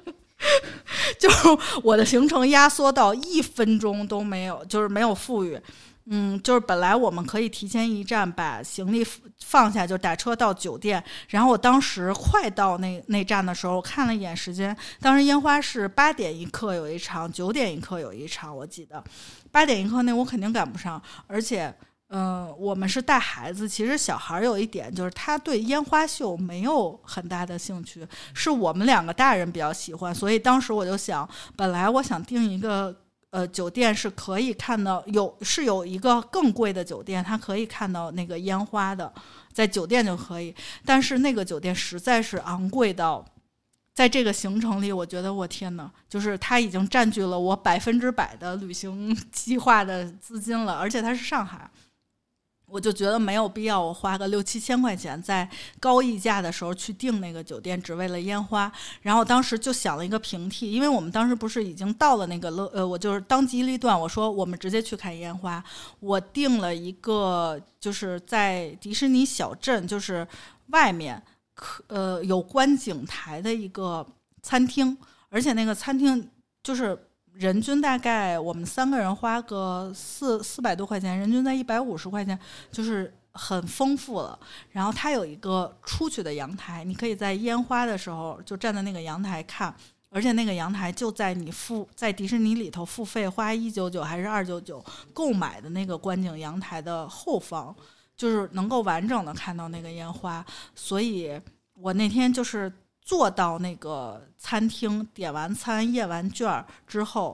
[SPEAKER 2] 我的行程压缩到1分钟都没有，就是没有富裕。就是本来我们可以提前1站把行李放下，就打车到酒店。然后我当时快到那站的时候，我看了一眼时间，当时烟花是8点一刻有一场，9点一刻有一场，我记得8点一刻那我肯定赶不上，而且我们是带孩子，其实小孩有一点就是他对烟花秀没有很大的兴趣，是我们2个大人比较喜欢，所以当时我就想，本来我想订一个酒店是可以看到有一个更贵的酒店，它可以看到那个烟花的，在酒店就可以，但是那个酒店实在是昂贵到，在这个行程里，我觉得我天哪，就是它已经占据了我100%的旅行计划的资金了，而且它是上海。我就觉得没有必要我花个6、7千块钱在高溢价的时候去订那个酒店，只为了烟花。然后当时就想了一个平替，因为我们当时不是已经到了那个我就是当机立断，我说我们直接去看烟花。我订了一个就是在迪士尼小镇，就是外面有观景台的一个餐厅，而且那个餐厅就是人均大概我们3个人花个400多块钱，人均在150块钱，就是很丰富了。然后它有一个出去的阳台，你可以在烟花的时候就站在那个阳台看，而且那个阳台就在你在迪士尼里头付费花199还是299购买的那个观景阳台的后方，就是能够完整的看到那个烟花。所以我那天就是坐到那个餐厅，点完餐验完券之后，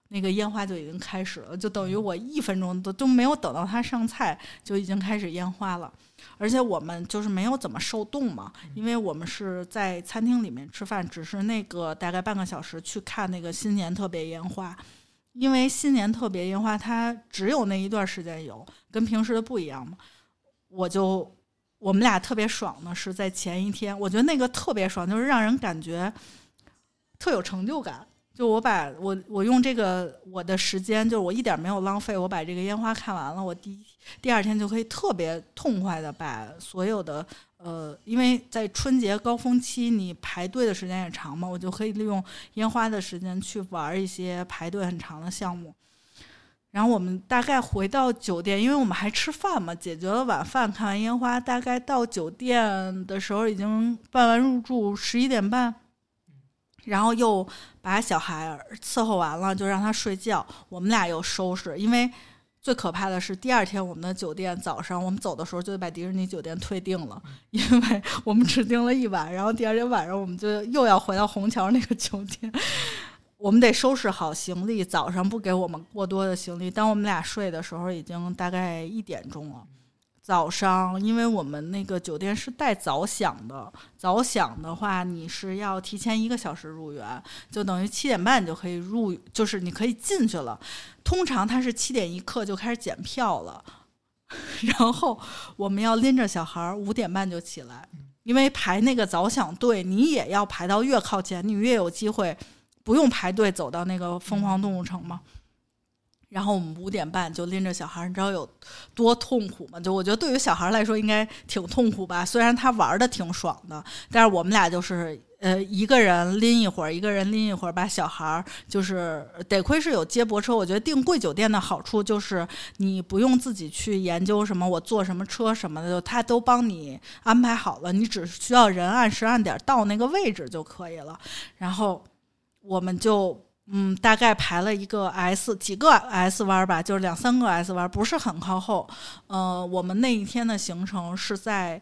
[SPEAKER 2] 那个烟花就已经开始了，就等于我1分钟都没有等到它上菜就已经开始烟花了。而且我们就是没有怎么受冻嘛，因为我们是在餐厅里面吃饭，只是那个大概半个小时去看那个新年特别烟花。因为新年特别烟花它只有那一段时间有，跟平时的不一样嘛。我们俩特别爽的是在前一天，我觉得那个特别爽，就是让人感觉特有成就感。就我用这个我的时间，就是我一点没有浪费，我把这个烟花看完了，我第二天就可以特别痛快的把所有的因为在春节高峰期你排队的时间也长嘛，我就可以利用烟花的时间去玩一些排队很长的项目。然后我们大概回到酒店，因为我们还吃饭嘛，解决了晚饭，看完烟花，大概到酒店的时候已经办完入住11点半，然后又把小孩伺候完了，就让他睡觉。我们俩又收拾，因为最可怕的是第二天我们的酒店早上我们走的时候就得把迪士尼酒店退订了，因为我们只订了1晚，然后第二天晚上我们就又要回到虹桥那个酒店。我们得收拾好行李，早上不给我们过多的行李。当我们俩睡的时候已经大概1点钟了。早上因为我们那个酒店是带早响的，早响的话你是要提前1个小时入园，就等于7点半就可以入，就是你可以进去了。通常它是7点1刻就开始检票了，然后我们要拎着小孩5点半就起来，因为排那个早响队你也要排到越靠前你越有机会不用排队走到那个疯狂动物城嘛。然后我们5点半就拎着小孩，你知道有多痛苦吗？就我觉得对于小孩来说应该挺痛苦吧，虽然他玩的挺爽的，但是我们俩就是一个人拎一会儿，一个人拎一会儿，把小孩就是得亏是有接驳车。我觉得订贵酒店的好处就是你不用自己去研究什么我坐什么车什么的，他都帮你安排好了，你只需要人按时按点到那个位置就可以了。然后我们就大概排了几个 S 弯吧，就是2、3个 S 弯，不是很靠后。我们那一天的行程是在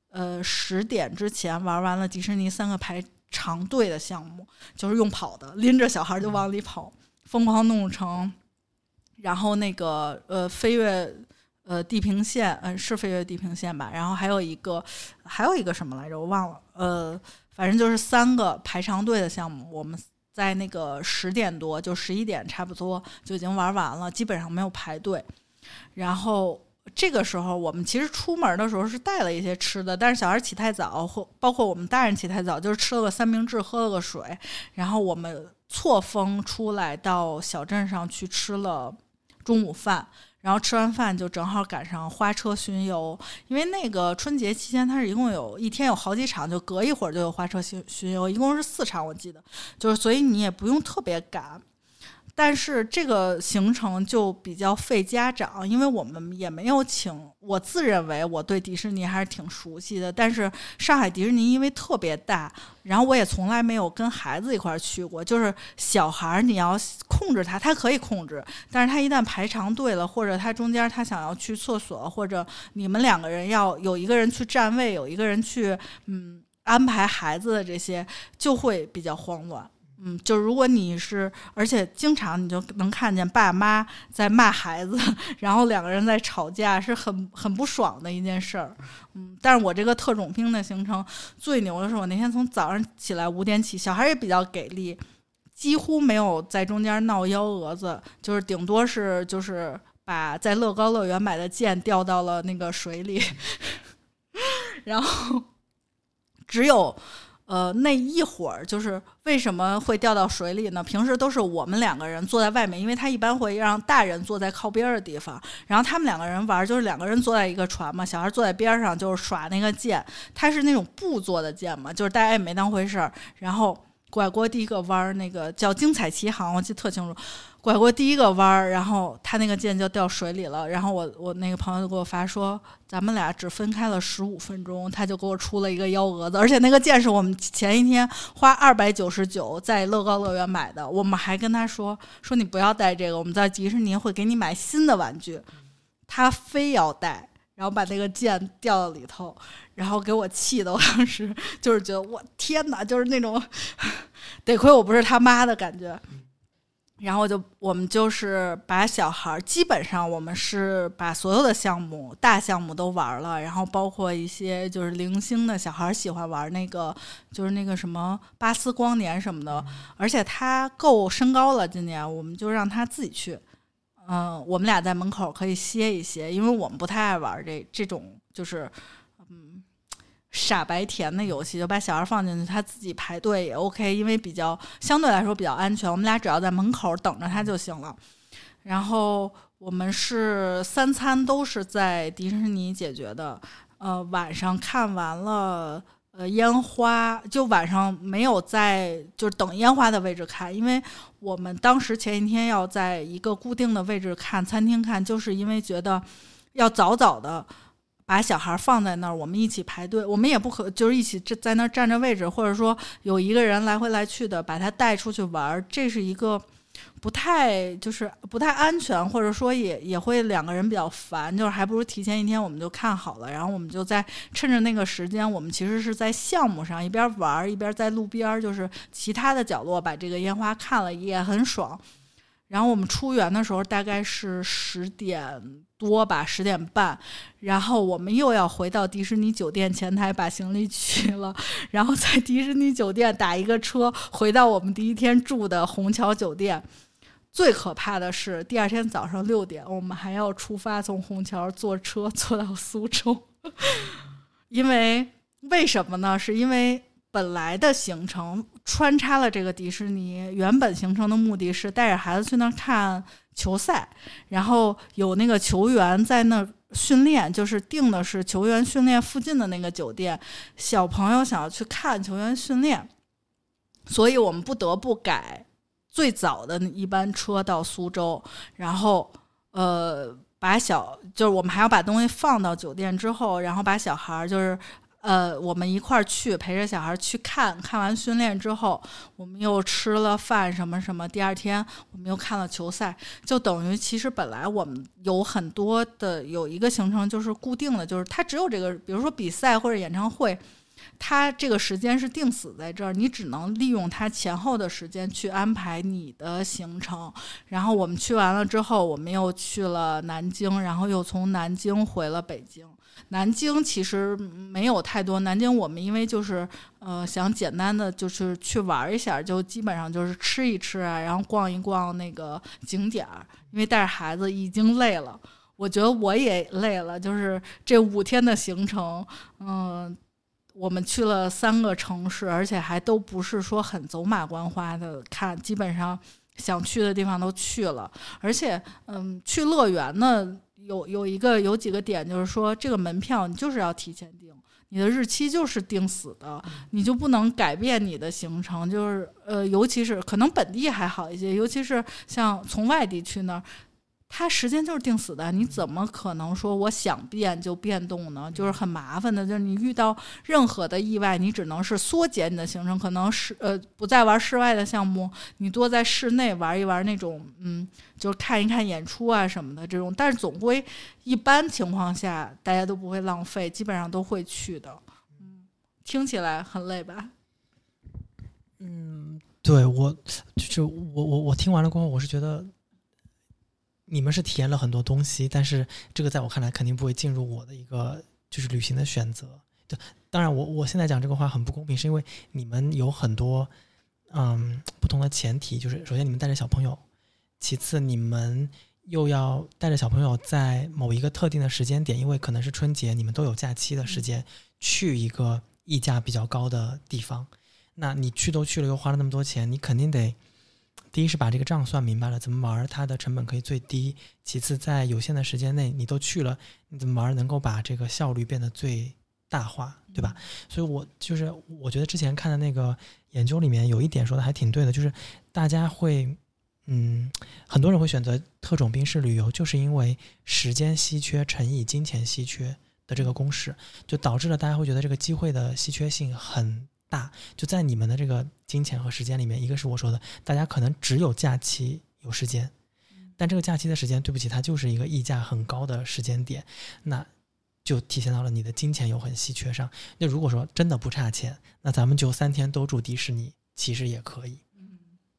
[SPEAKER 2] 10点之前玩完了迪士尼3个排长队的项目，就是用跑的，拎着小孩就往里跑。疯狂动物城，然后那个飞越地平线，是飞越地平线吧？然后还有一个什么来着？我忘了。反正就是3个排长队的项目，我们在那个10点多就11点差不多就已经玩完了，基本上没有排队。然后这个时候我们其实出门的时候是带了一些吃的，但是小孩起太早，包括我们大人起太早，就是吃了个3明治，喝了个水，然后我们错峰出来到小镇上去吃了中午饭。然后吃完饭就正好赶上花车巡游，因为那个春节期间它是一共一天有好几场，就隔一会儿就有花车巡游，一共是4场我记得，就是所以你也不用特别赶。但是这个行程就比较费家长，因为我们也没有请，我自认为我对迪士尼还是挺熟悉的，但是上海迪士尼因为特别大，然后我也从来没有跟孩子一块去过，就是小孩你要控制他可以控制，但是他一旦排长队了，或者他中间他想要去厕所，或者你们2个人要有一个人去占位，有一个人去安排孩子的这些，就会比较慌乱。就如果你是，而且经常你就能看见爸妈在骂孩子，然后2个人在吵架，是很不爽的一件事儿。但是我这个特种兵的行程最牛的是，我那天从早上起来5点起，小孩也比较给力，几乎没有在中间闹幺蛾子，就是顶多是就是把在乐高乐园买的剑掉到了那个水里，然后只有那一会儿，就是为什么会掉到水里呢？平时都是我们2个人坐在外面，因为他一般会让大人坐在靠边的地方，然后他们2个人玩，就是2个人坐在一个船嘛，小孩坐在边上就是耍那个剑，他是那种布做的剑嘛，就是大家也没当回事儿。然后拐过第一个弯，那个叫精彩奇航，我记得特清楚。拐过第一个弯，然后他那个剑就掉水里了。然后我那个朋友就给我发说，咱们俩只分开了15分钟，他就给我出了一个幺蛾子。而且那个剑是我们前一天花299在乐高乐园买的，我们还跟他说你不要带这个，我们在迪士尼会给你买新的玩具，他非要带，然后把那个剑掉到里头，然后给我气的，我当时就是觉得我天哪，就是那种得亏我不是他妈的感觉。 然后我们就是把小孩，基本上我们是把所有的项目大项目都玩了，然后包括一些就是零星的小孩喜欢玩那个就是那个什么巴斯光年什么的，而且他够身高了，今年我们就让他自己去，我们俩在门口可以歇一歇，因为我们不太爱玩这种就是傻白甜的游戏，就把小孩放进去，他自己排队也 OK， 因为相对来说比较安全，我们俩只要在门口等着他就行了。然后我们是3餐都是在迪士尼解决的，晚上看完了烟花，就晚上没有在就是等烟花的位置看，因为我们当时前一天要在一个固定的位置看餐厅看，就是因为觉得要早早的把小孩放在那儿，我们一起排队，我们也不可就是一起在那儿占着位置，或者说有一个人来回来去的把他带出去玩，这是一个不太安全，或者说也会2个人比较烦，就是还不如提前一天我们就看好了，然后我们就在趁着那个时间，我们其实是在项目上一边玩一边在路边就是其他的角落把这个烟花看了，也很爽。然后我们出园的时候大概是10点多吧，10点半，然后我们又要回到迪士尼酒店前台把行李取了，然后在迪士尼酒店打一个车回到我们第一天住的虹桥酒店。最可怕的是第2天早上6点我们还要出发，从虹桥坐车坐到苏州。为什么呢？是因为本来的行程穿插了这个迪士尼，原本行程的目的是带着孩子去那儿看球赛，然后有那个球员在那儿训练，就是订的是球员训练附近的那个酒店，小朋友想要去看球员训练，所以我们不得不改最早的一班车到苏州，然后就是我们还要把东西放到酒店之后，然后把小孩就是我们一块儿去陪着小孩去看完训练之后，我们又吃了饭什么什么，第2天我们又看了球赛，就等于其实本来我们有很多的有一个行程就是固定的，就是它只有这个，比如说比赛或者演唱会，它这个时间是定死在这儿，你只能利用它前后的时间去安排你的行程。然后我们去完了之后，我们又去了南京，然后又从南京回了北京。南京其实没有太多，南京我们因为就是想简单的就是去玩一下，就基本上就是吃一吃啊，然后逛一逛那个景点，因为带着孩子已经累了，我觉得我也累了，就是这5天的行程，我们去了3个城市，而且还都不是说很走马观花的看，基本上想去的地方都去了，而且去乐园呢有几个点，就是说这个门票你就是要提前订，你的日期就是定死的，你就不能改变你的行程，就是尤其是可能本地还好一些，尤其是像从外地去那儿，它时间就是定死的，你怎么可能说我想变就变动呢？就是很麻烦的，就是你遇到任何的意外，你只能是缩减你的行程，可能是不再玩室外的项目，你多在室内玩一玩那种就是看一看演出啊什么的这种，但是总归一般情况下大家都不会浪费，基本上都会去的。听起来很累吧？
[SPEAKER 1] 对，我听完了过后，我是觉得你们是体验了很多东西，但是这个在我看来肯定不会进入我的一个就是旅行的选择。当然我现在讲这个话很不公平，是因为你们有很多不同的前提，就是首先你们带着小朋友，其次你们又要带着小朋友在某一个特定的时间点，因为可能是春节，你们都有假期的时间，去一个溢价比较高的地方，那你都去了又花了那么多钱，你肯定得第一是把这个账算明白了，怎么玩它的成本可以最低，其次在有限的时间内你都去了，你怎么玩能够把这个效率变得最大化，对吧？所以我觉得之前看的那个研究里面有一点说的还挺对的，就是大家会很多人会选择特种兵式旅游，就是因为时间稀缺乘以金钱稀缺的这个公式，就导致了大家会觉得这个机会的稀缺性很大，就在你们的这个金钱和时间里面，一个是我说的大家可能只有假期有时间，但这个假期的时间对不起它就是一个溢价很高的时间点，那就体现到了你的金钱又很稀缺上。那如果说真的不差钱，那咱们就3天都住迪士尼其实也可以。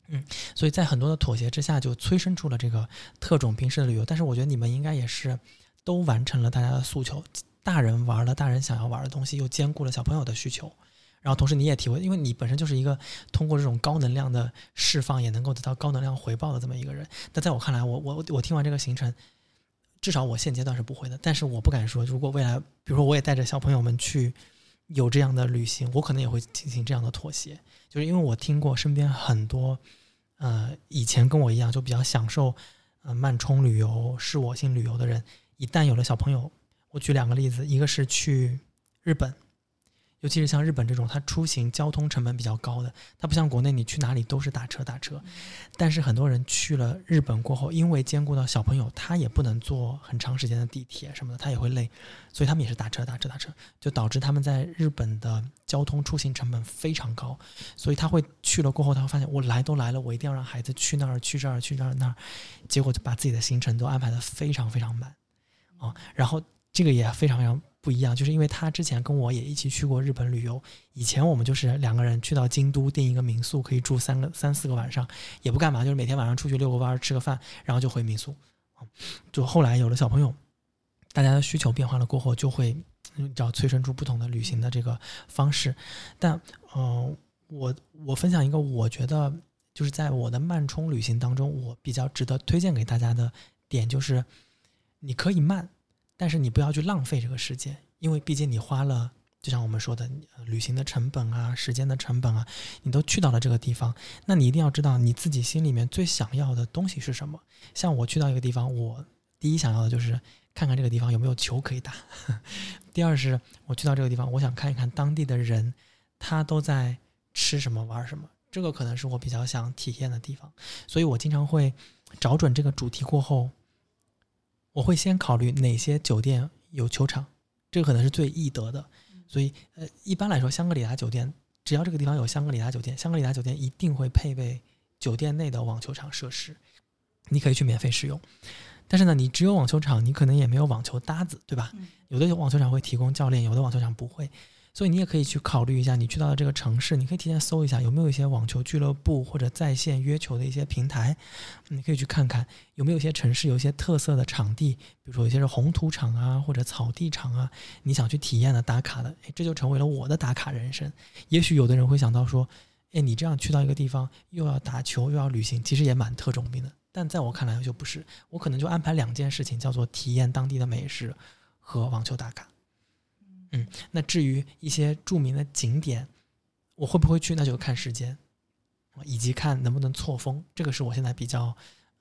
[SPEAKER 1] 所以在很多的妥协之下，就催生出了这个特种兵式的旅游。但是我觉得你们应该也是都完成了大家的诉求，大人玩了大人想要玩的东西，又兼顾了小朋友的需求。然后同时你也体会，因为你本身就是一个通过这种高能量的释放也能够得到高能量回报的这么一个人。但在我看来，我听完这个行程，至少我现阶段是不会的。但是我不敢说，如果未来比如说我也带着小朋友们去有这样的旅行，我可能也会进行这样的妥协。就是因为我听过身边很多以前跟我一样就比较享受慢冲旅游事我性旅游的人，一旦有了小朋友，我举2个例子，一个是去日本，尤其是像日本这种它出行交通成本比较高的，它不像国内你去哪里都是打车，但是很多人去了日本过后，因为兼顾到小朋友，他也不能坐很长时间的地铁什么的，他也会累，所以他们也是打车，就导致他们在日本的交通出行成本非常高。所以他会去了过后，他会发现我来都来了，我一定要让孩子去那儿去这儿去这儿那儿，结果就把自己的行程都安排得非常非常满然后这个也非常非常不一样，就是因为他之前跟我也一起去过日本旅游，以前我们就是2个人去到京都订一个民宿，可以住3、4个晚上，也不干嘛，就是每天晚上出去遛个弯吃个饭，然后就回民宿。就后来有了小朋友，大家的需求变化了过后，就会催生出不同的旅行的这个方式。但我分享一个我觉得就是在我的慢冲旅行当中我比较值得推荐给大家的点，就是你可以慢，但是你不要去浪费这个时间，因为毕竟你花了就像我们说的旅行的成本啊，时间的成本啊，你都去到了这个地方，那你一定要知道你自己心里面最想要的东西是什么。像我去到一个地方，我第一想要的就是看看这个地方有没有球可以打第二是我去到这个地方，我想看一看当地的人他都在吃什么玩什么，这个可能是我比较想体验的地方。所以我经常会找准这个主题过后，我会先考虑哪些酒店有球场，这个可能是最易得的。所以一般来说香格里拉酒店，只要这个地方有香格里拉酒店，香格里拉酒店一定会配备酒店内的网球场设施，你可以去免费使用。但是呢，你只有网球场，你可能也没有网球搭子，对吧？有的网球场会提供教练，有的网球场不会。所以你也可以去考虑一下，你去到的这个城市，你可以提前搜一下有没有一些网球俱乐部或者在线约球的一些平台，你可以去看看有没有一些城市有一些特色的场地，比如说有些是红土场啊或者草地场啊，你想去体验的打卡的，这就成为了我的打卡人生。也许有的人会想到说，你这样去到一个地方又要打球又要旅行，其实也蛮特种兵的。但在我看来就不是，我可能就安排2件事情，叫做体验当地的美食和网球打卡。那至于一些著名的景点我会不会去，那就看时间以及看能不能错峰，这个是我现在比较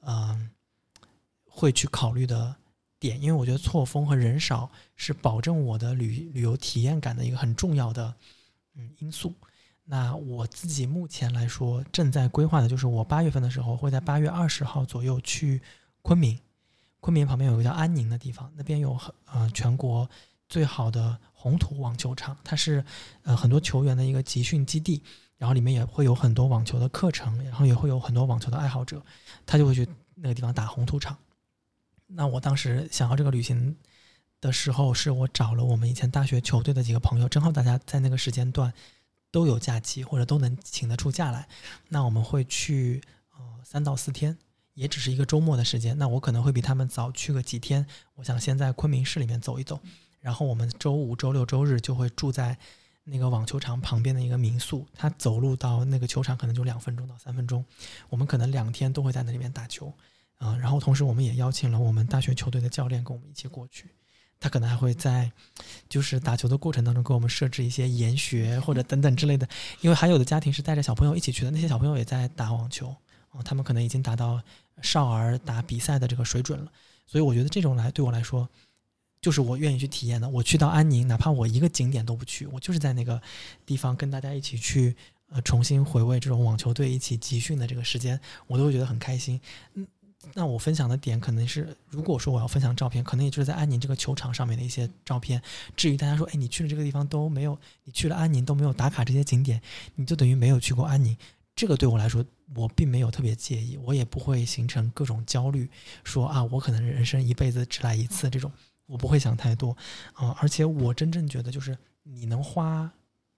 [SPEAKER 1] 会去考虑的点。因为我觉得错峰和人少是保证我的旅游体验感的一个很重要的因素。那我自己目前来说正在规划的就是我8月份的时候会在8月20号左右去昆明旁边有个叫安宁的地方，那边有全国最好的红土网球场，它是很多球员的一个集训基地，然后里面也会有很多网球的课程，然后也会有很多网球的爱好者，他就会去那个地方打红土场。那我当时想要这个旅行的时候，是我找了我们以前大学球队的几个朋友，正好大家在那个时间段都有假期或者都能请得出假来，那我们会去3到4天，也只是一个周末的时间。那我可能会比他们早去个几天，我想先在昆明市里面走一走，然后我们周5、周6、周日就会住在那个网球场旁边的一个民宿，它走路到那个球场可能就2分钟到3分钟，我们可能2天都会在那里面打球然后同时我们也邀请了我们大学球队的教练跟我们一起过去，他可能还会在就是打球的过程当中给我们设置一些研学或者等等之类的，因为还有的家庭是带着小朋友一起去的，那些小朋友也在打网球他们可能已经达到少儿打比赛的这个水准了。所以我觉得这种对我来说就是我愿意去体验的。我去到安宁，哪怕我一个景点都不去，我就是在那个地方跟大家一起去重新回味这种网球队一起集训的这个时间，我都会觉得很开心。那我分享的点可能是，如果说我要分享照片，可能也就是在安宁这个球场上面的一些照片。至于大家说你去了这个地方都没有，你去了安宁都没有打卡这些景点，你就等于没有去过安宁，这个对我来说我并没有特别介意，我也不会形成各种焦虑，说我可能人生一辈子只来一次，这种我不会想太多而且我真正觉得就是你能花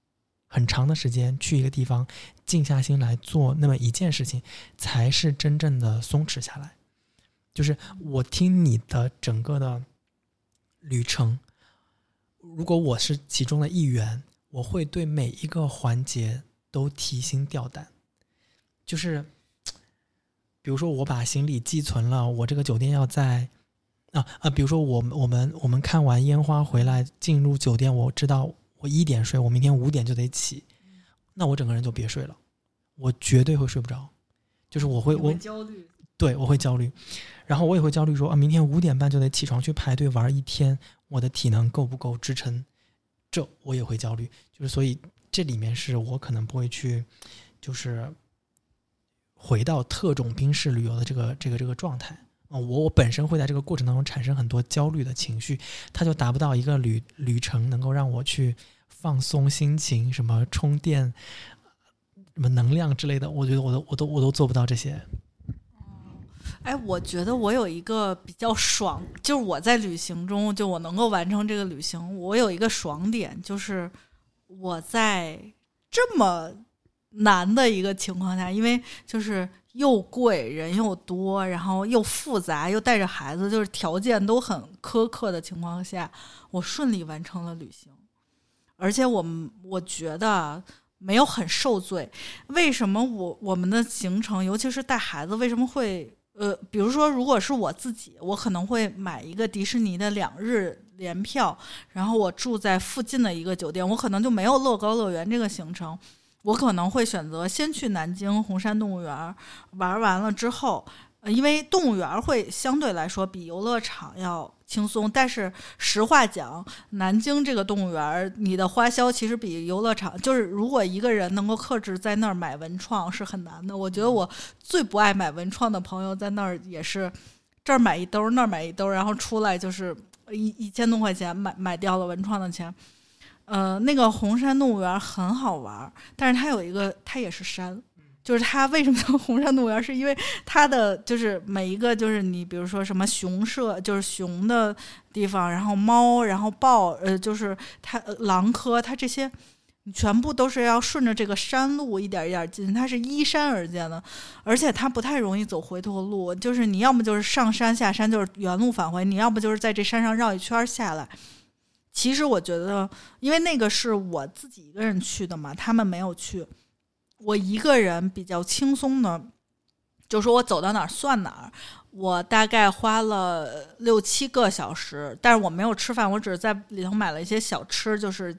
[SPEAKER 1] 很长的时间去一个地方，静下心来做那么一件事情，才是真正的松弛下来。就是我听你的整个的旅程，如果我是其中的一员，我会对每一个环节都提心吊胆。就是比如说我把行李寄存了，我这个酒店要在比如说我们看完烟花回来进入酒店，我知道我1点睡，我明天5点就得起，那我整个人就别睡了，我绝对会睡不着。就是我会
[SPEAKER 2] 焦虑，
[SPEAKER 1] 对，我会焦虑，然后我也会焦虑说明天5点半就得起床去排队玩一天，我的体能够不够支撑，这我也会焦虑。就是所以这里面是我可能不会去就是回到特种兵式旅游的这个状态。我本身会在这个过程当中产生很多焦虑的情绪，它就达不到一个旅程能够让我去放松心情，什么充电，什么能量之类的，我觉得我都做不到这些。
[SPEAKER 2] 哎，我觉得我有一个比较爽，就是我在旅行中，就我能够完成这个旅行，我有一个爽点，就是我在这么难的一个情况下，因为就是又贵，人又多，然后又复杂，又带着孩子，就是条件都很苛刻的情况下，我顺利完成了旅行，而且我觉得没有很受罪。为什么我们的行程，尤其是带孩子，为什么会比如说如果是我自己，我可能会买一个迪士尼的2日联票，然后我住在附近的一个酒店，我可能就没有乐高乐园这个行程，我可能会选择先去南京红山动物园玩完了之后，因为动物园会相对来说比游乐场要轻松，但是实话讲，南京这个动物园你的花销其实比游乐场，就是如果一个人能够克制在那儿买文创是很难的。我觉得我最不爱买文创的朋友在那儿也是这儿买一兜那儿买一兜，然后出来就是1000多块钱买掉了文创的钱。那个红山动物园很好玩，但是它也是山，就是它为什么叫红山动物园，是因为它的就是每一个就是你比如说什么熊舍，就是熊的地方，然后猫，然后豹，就是它狼科，它这些你全部都是要顺着这个山路一点一点进，它是依山而建的，而且它不太容易走回头路，就是你要么就是上山下山就是原路返回，你要不就是在这山上绕一圈下来。其实我觉得因为那个是我自己一个人去的嘛，他们没有去，我一个人比较轻松的，就是说我走到哪儿算哪儿，我大概花了6-7个小时，但是我没有吃饭，我只是在里头买了一些小吃，就是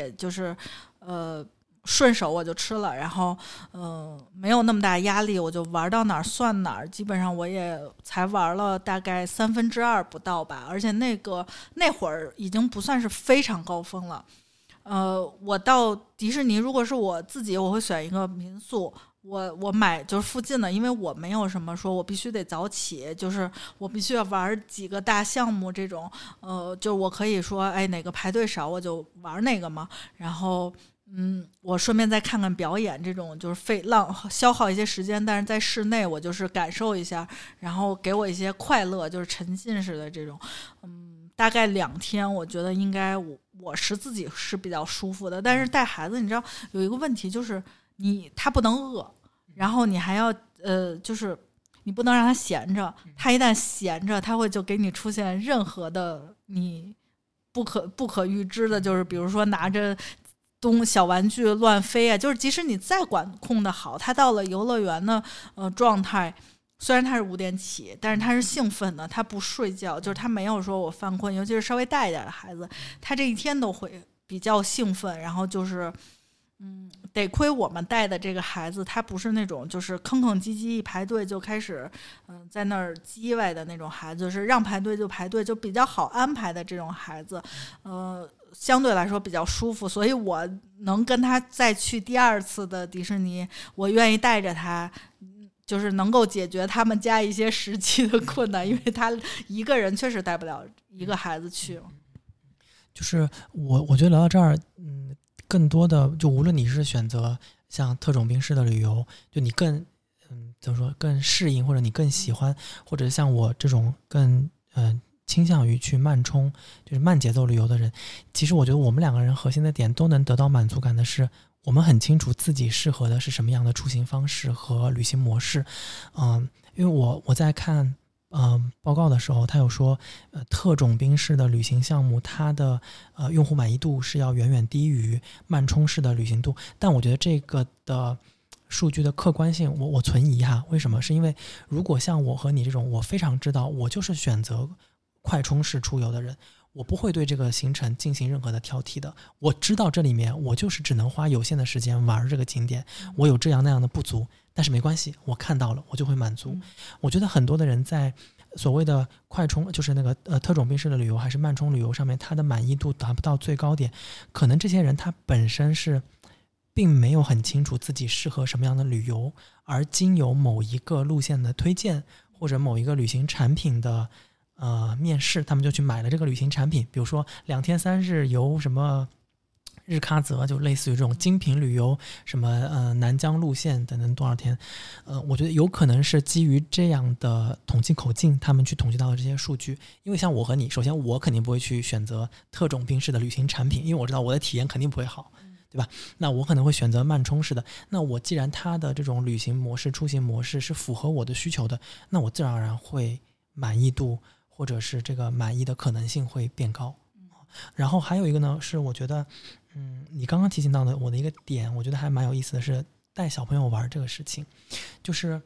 [SPEAKER 2] 顺手我就吃了，然后没有那么大压力，我就玩到哪儿算哪儿，基本上我也才玩了大概2/3不到吧，而且那会儿已经不算是非常高峰了。我到迪士尼，如果是我自己，我会选一个民宿。我买就是附近的，因为我没有什么说我必须得早起，就是我必须要玩几个大项目这种。就我可以说，哎，哪个排队少我就玩哪个嘛。然后，我顺便再看看表演，这种就是消耗一些时间，但是在室内我就是感受一下，然后给我一些快乐，就是沉浸式的这种。大概2天，我觉得应该我是自己是比较舒服的。但是带孩子，你知道有一个问题就是他不能饿，然后你还要就是你不能让他闲着，他一旦闲着，他会就给你出现任何的你不可预知的，就是比如说拿着小玩具乱飞啊，就是即使你再管控的好，他到了游乐园的状态。虽然他是5点起，但是他是兴奋的，他不睡觉，就是他没有说我犯困，尤其是稍微大一点的孩子，他这一天都会比较兴奋。然后就是得亏我们带的这个孩子，他不是那种就是吭吭唧唧一排队就开始在那儿叽歪的那种孩子，就是让排队就排队，就比较好安排的这种孩子，相对来说比较舒服，所以我能跟他再去第2次的迪士尼，我愿意带着他，就是能够解决他们家一些实际的困难，因为他一个人确实带不了一个孩子去。
[SPEAKER 1] 就是我觉得聊到这儿，更多的就无论你是选择像特种兵式的旅游，就你更怎么说更适应，或者你更喜欢，或者像我这种更倾向于去慢冲，就是慢节奏旅游的人，其实我觉得我们2个人核心的点都能得到满足感的是， 我们很清楚自己适合的是什么样的出行方式和旅行模式。因为我在看报告的时候，他有说特种兵式的旅行项目它的用户满意度是要远远低于慢充式的旅行度，但我觉得这个的数据的客观性我存疑哈。为什么？是因为如果像我和你这种我非常知道我就是选择快充式出游的人，我不会对这个行程进行任何的挑剔的。我知道这里面我就是只能花有限的时间玩这个景点，我有这样那样的不足，但是没关系，我看到了我就会满足。我觉得很多的人在所谓的快充，就是那个特种兵式的旅游还是慢充旅游上面，他的满意度达不到最高点，可能这些人他本身是并没有很清楚自己适合什么样的旅游，而经由某一个路线的推荐或者某一个旅行产品的面试，他们就去买了这个旅行产品，比如说2天3日游什么日喀则，就类似于这种精品旅游，什么南疆路线等等多少天，我觉得有可能是基于这样的统计口径，他们去统计到的这些数据。因为像我和你，首先我肯定不会去选择特种兵式的旅行产品，因为我知道我的体验肯定不会好，对吧？那我可能会选择慢充式的。那我既然它的这种旅行模式、出行模式是符合我的需求的，那我自然而然会满意度或者是这个满意的可能性会变高。然后还有一个呢，是我觉得你刚刚提醒到的我的一个点，我觉得还蛮有意思的，是带小朋友玩这个事情。就是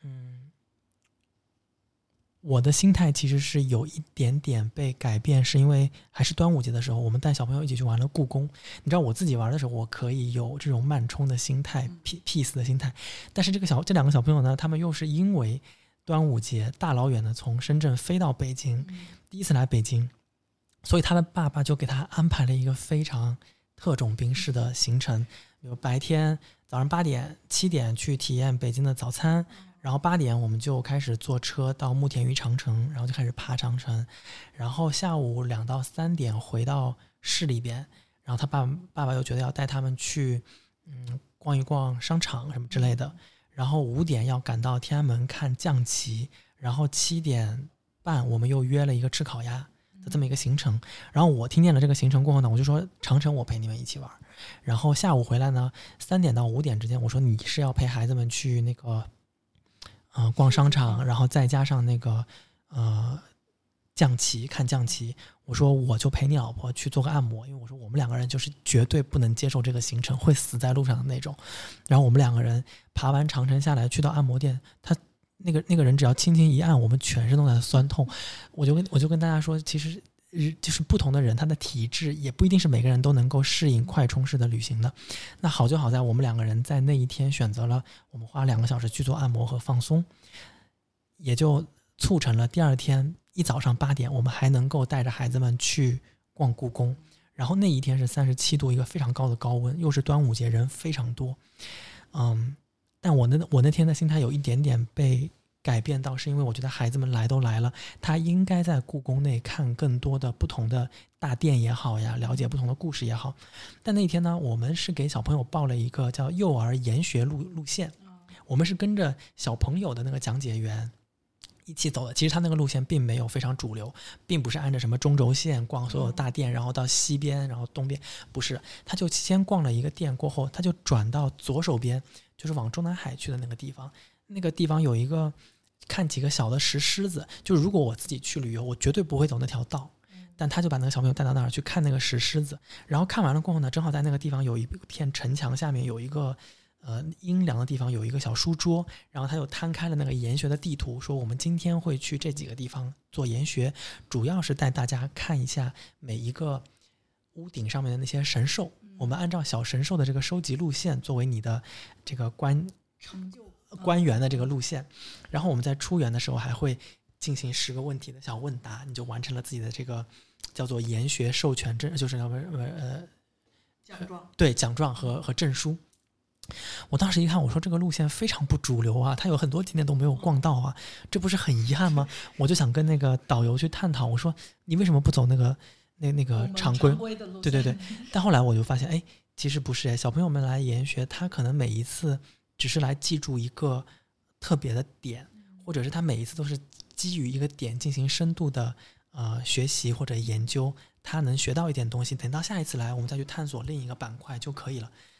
[SPEAKER 1] 我的心态其实是有一点点被改变，是因为还是端午节的时候，我们带小朋友一起去玩了故宫。你知道我自己玩的时候，我可以有这种慢冲的心态，peace 的心态，但是这两个小朋友呢，他们又是因为端午节大老远的从深圳飞到北京，第一次来北京，所以他的爸爸就给他安排了一个非常特种兵式的行程，比如白天早上8点7点去体验北京的早餐，然后8点我们就开始坐车到慕田峪长城，然后就开始爬长城，然后下午2到3点回到市里边，然后他爸爸又觉得要带他们去逛一逛商场什么之类的，然后5点要赶到天安门看降旗，然后7点半我们又约了一个吃烤鸭的这么一个行程。然后我听见了这个行程过后呢，我就说长城我陪你们一起玩，然后下午回来呢3点到5点之间，我说你是要陪孩子们去那个逛商场，然后再加上那个降旗看降旗，我说我就陪你老婆去做个按摩，因为我说我们2个人就是绝对不能接受这个行程，会死在路上的那种。然后我们2个人爬完长城下来，去到按摩店，他那个人只要轻轻一按，我们全身都在酸痛。我就跟大家说，其实就是不同的人，他的体质也不一定是每个人都能够适应快充式的旅行的。那好就好在我们2个人在那一天选择了我们花2个小时去做按摩和放松，也就促成了第二天一早上8点我们还能够带着孩子们去逛故宫。然后那一天是37度，一个非常高的高温，又是端午节，人非常多。但我那天的心态有一点点被改变到，是因为我觉得孩子们来都来了，他应该在故宫内看更多的不同的大殿也好呀，了解不同的故事也好。但那一天呢，我们是给小朋友报了一个叫幼儿研学路线，我们是跟着小朋友的那个讲解员一起走的。其实他那个路线并没有非常主流，并不是按照什么中轴线逛所有大殿，然后到西边然后东边，不是，他就先逛了一个殿过后，他就转到左手边，就是往中南海去的那个地方。那个地方有一个看几个小的石狮子，就是如果我自己去旅游，我绝对不会走那条道，但他就把那个小朋友带到那儿去看那个石狮子。然后看完了过后呢，正好在那个地方有一片城墙下面有一个阴凉的地方，有一个小书桌，然后他又摊开了那个研学的地图，说我们今天会去这几个地方做研学，主要是带大家看一下每一个屋顶上面的那些神兽，我们按照小神兽的这个收集路线作为你的这个官员的这个路线。然后我们在出园的时候还会进行10个问题的小问答，你就完成了自己的这个叫做研学授权证，就是
[SPEAKER 2] 奖状，
[SPEAKER 1] 对，奖状和证书。我当时一看，我说这个路线非常不主流啊，它有很多景点都没有逛到啊，这不是很遗憾吗？我就想跟那个导游去探讨，我说你为什么不走那个常规
[SPEAKER 2] 的路线？
[SPEAKER 1] 对。但后来我就发现，其实不是，小朋友们来研学，他可能每一次只是来记住一个特别的点，或者是他每一次都是基于一个点进行深度的学习或者研究，他能学到一点东西，等到下一次来我们再去探索另一个板块就可以了。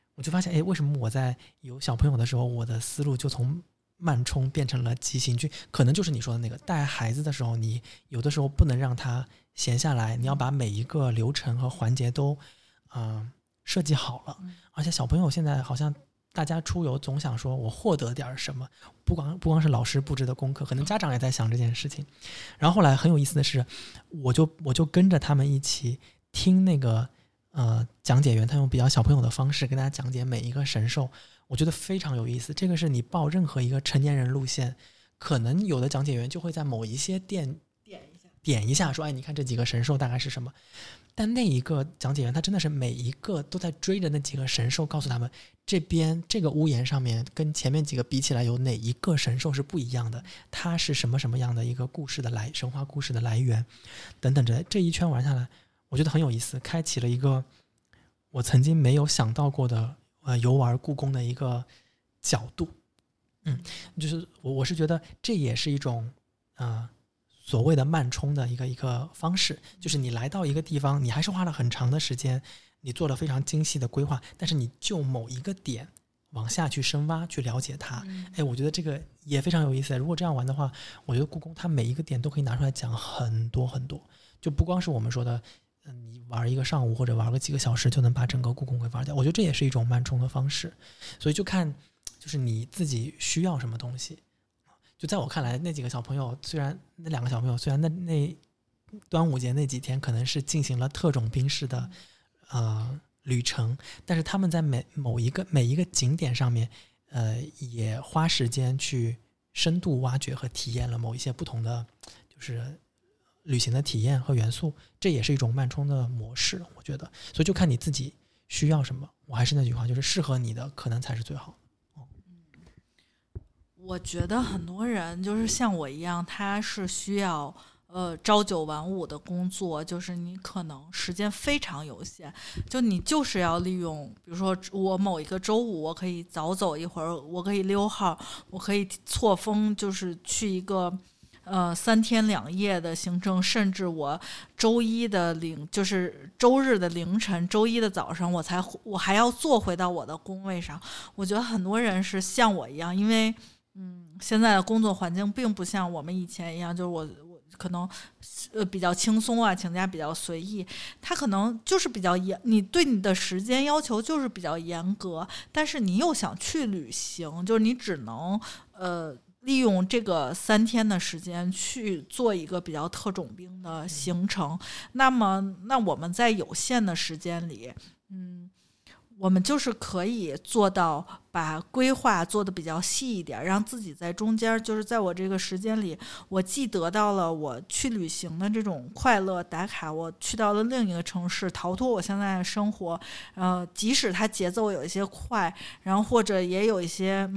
[SPEAKER 1] 我就发现，哎，为什么我在有小朋友的时候，我的思路就从慢冲变成了急行军？可能就是你说的那个，带孩子的时候，你有的时候不能让他闲下来，你要把每一个流程和环节都设计好了。而且小朋友现在好像大家出游总想说我获得点什么，不光是老师布置的功课，可能家长也在想这件事情。然后后来很有意思的是，我就跟着他们一起听那个讲解员，他用比较小朋友的方式跟大家讲解每一个神兽，我觉得非常有意思。这个是你报任何一个成年人路线，可能有的讲解员就会在某一些店点一下说，哎，你看这几个神兽大概是什么。但那一个讲解员他真的是每一个都在追着那几个神兽，告诉他们这边这个屋檐上面跟前面几个比起来有哪一个神兽是不一样的，它是什么什么样的一个故事的神话故事的来源等等之类。这一圈玩下来我觉得很有意思，开启了一个我曾经没有想到过的游玩故宫的一个角度。就是我是觉得这也是一种所谓的慢冲的一个方式，就是你来到一个地方，你还是花了很长的时间，你做了非常精细的规划，但是你就某一个点往下去深挖去了解它。我觉得这个也非常有意思。如果这样玩的话，我觉得故宫它每一个点都可以拿出来讲很多很多，就不光是我们说的你玩一个上午或者玩个几个小时就能把整个故宫给玩掉，我觉得这也是一种慢冲的方式。所以就看就是你自己需要什么东西。就在我看来，那几个小朋友虽然那两个小朋友虽然那端午节那几天可能是进行了特种兵式的旅程，但是他们在每一个景点上面也花时间去深度挖掘和体验了某一些不同的就是旅行的体验和元素，这也是一种慢冲的模式，我觉得。所以就看你自己需要什么，我还是那句话，就是适合你的可能才是最好的。
[SPEAKER 2] 我觉得很多人就是像我一样，他是需要朝九晚五的工作，就是你可能时间非常有限，就你就是要利用，比如说我某一个周五我可以早走一会儿，我可以溜号，我可以错峰就是去一个3天2夜的行程，甚至我周一的就是周日的凌晨，周一的早上我还要坐回到我的工位上。我觉得很多人是像我一样，因为现在的工作环境并不像我们以前一样，就是我可能比较轻松啊，请假比较随意，他可能就是比较你对你的时间要求就是比较严格，但是你又想去旅行，就是你只能利用这个3天的时间去做一个比较特种兵的行程。那我们在有限的时间里，我们就是可以做到把规划做得比较细一点，让自己在中间，就是在我这个时间里，我既得到了我去旅行的这种快乐打卡，我去到了另一个城市，逃脱我现在的生活，即使它节奏有一些快，然后或者也有一些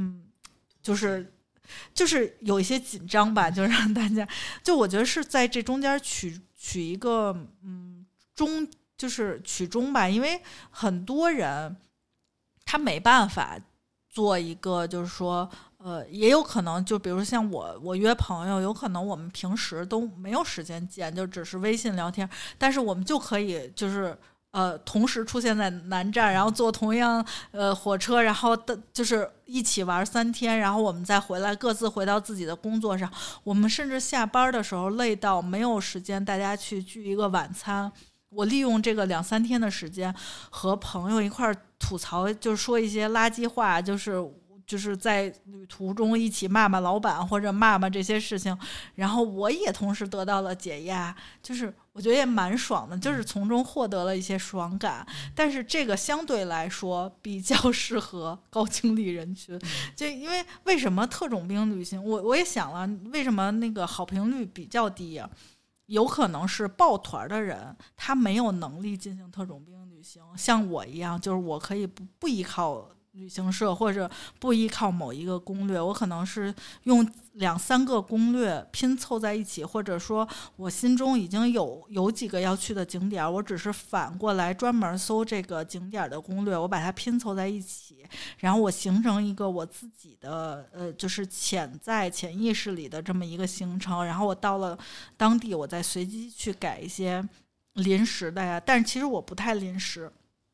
[SPEAKER 2] 就是有一些紧张吧，就让大家就我觉得是在这中间取一个就是取中吧，因为很多人他没办法做一个，就是说，也有可能就比如像我约朋友，有可能我们平时都没有时间见，就只是微信聊天，但是我们就可以就是同时出现在南站，然后坐同样火车，然后就是一起玩3天，然后我们再回来，各自回到自己的工作上。我们甚至下班的时候累到没有时间，大家去聚一个晚餐。我利用这个2-3天的时间和朋友一块儿吐槽，就是说一些垃圾话，就是在旅途中一起骂老板或者骂这些事情，然后我也同时得到了解压，就是我觉得也蛮爽的，就是从中获得了一些爽感。但是这个相对来说比较适合高精力人群，就因为为什么特种兵旅行，我也想了，为什么那个好评率比较低啊？有可能是抱团的人他没有能力进行特种兵旅行，像我一样，就是我可以不依靠旅行社或者不依靠某一个攻略，我可能是用2-3个攻略拼凑在一起，或者说我心中已经有几个要去的景点，我只是反过来专门搜这个景点的攻略，我把它拼凑在一起，然后我形成一个我自己的就是潜意识里的这么一个行程，然后我到了当地我再随机去改一些临时的呀，但是其实我不太临时，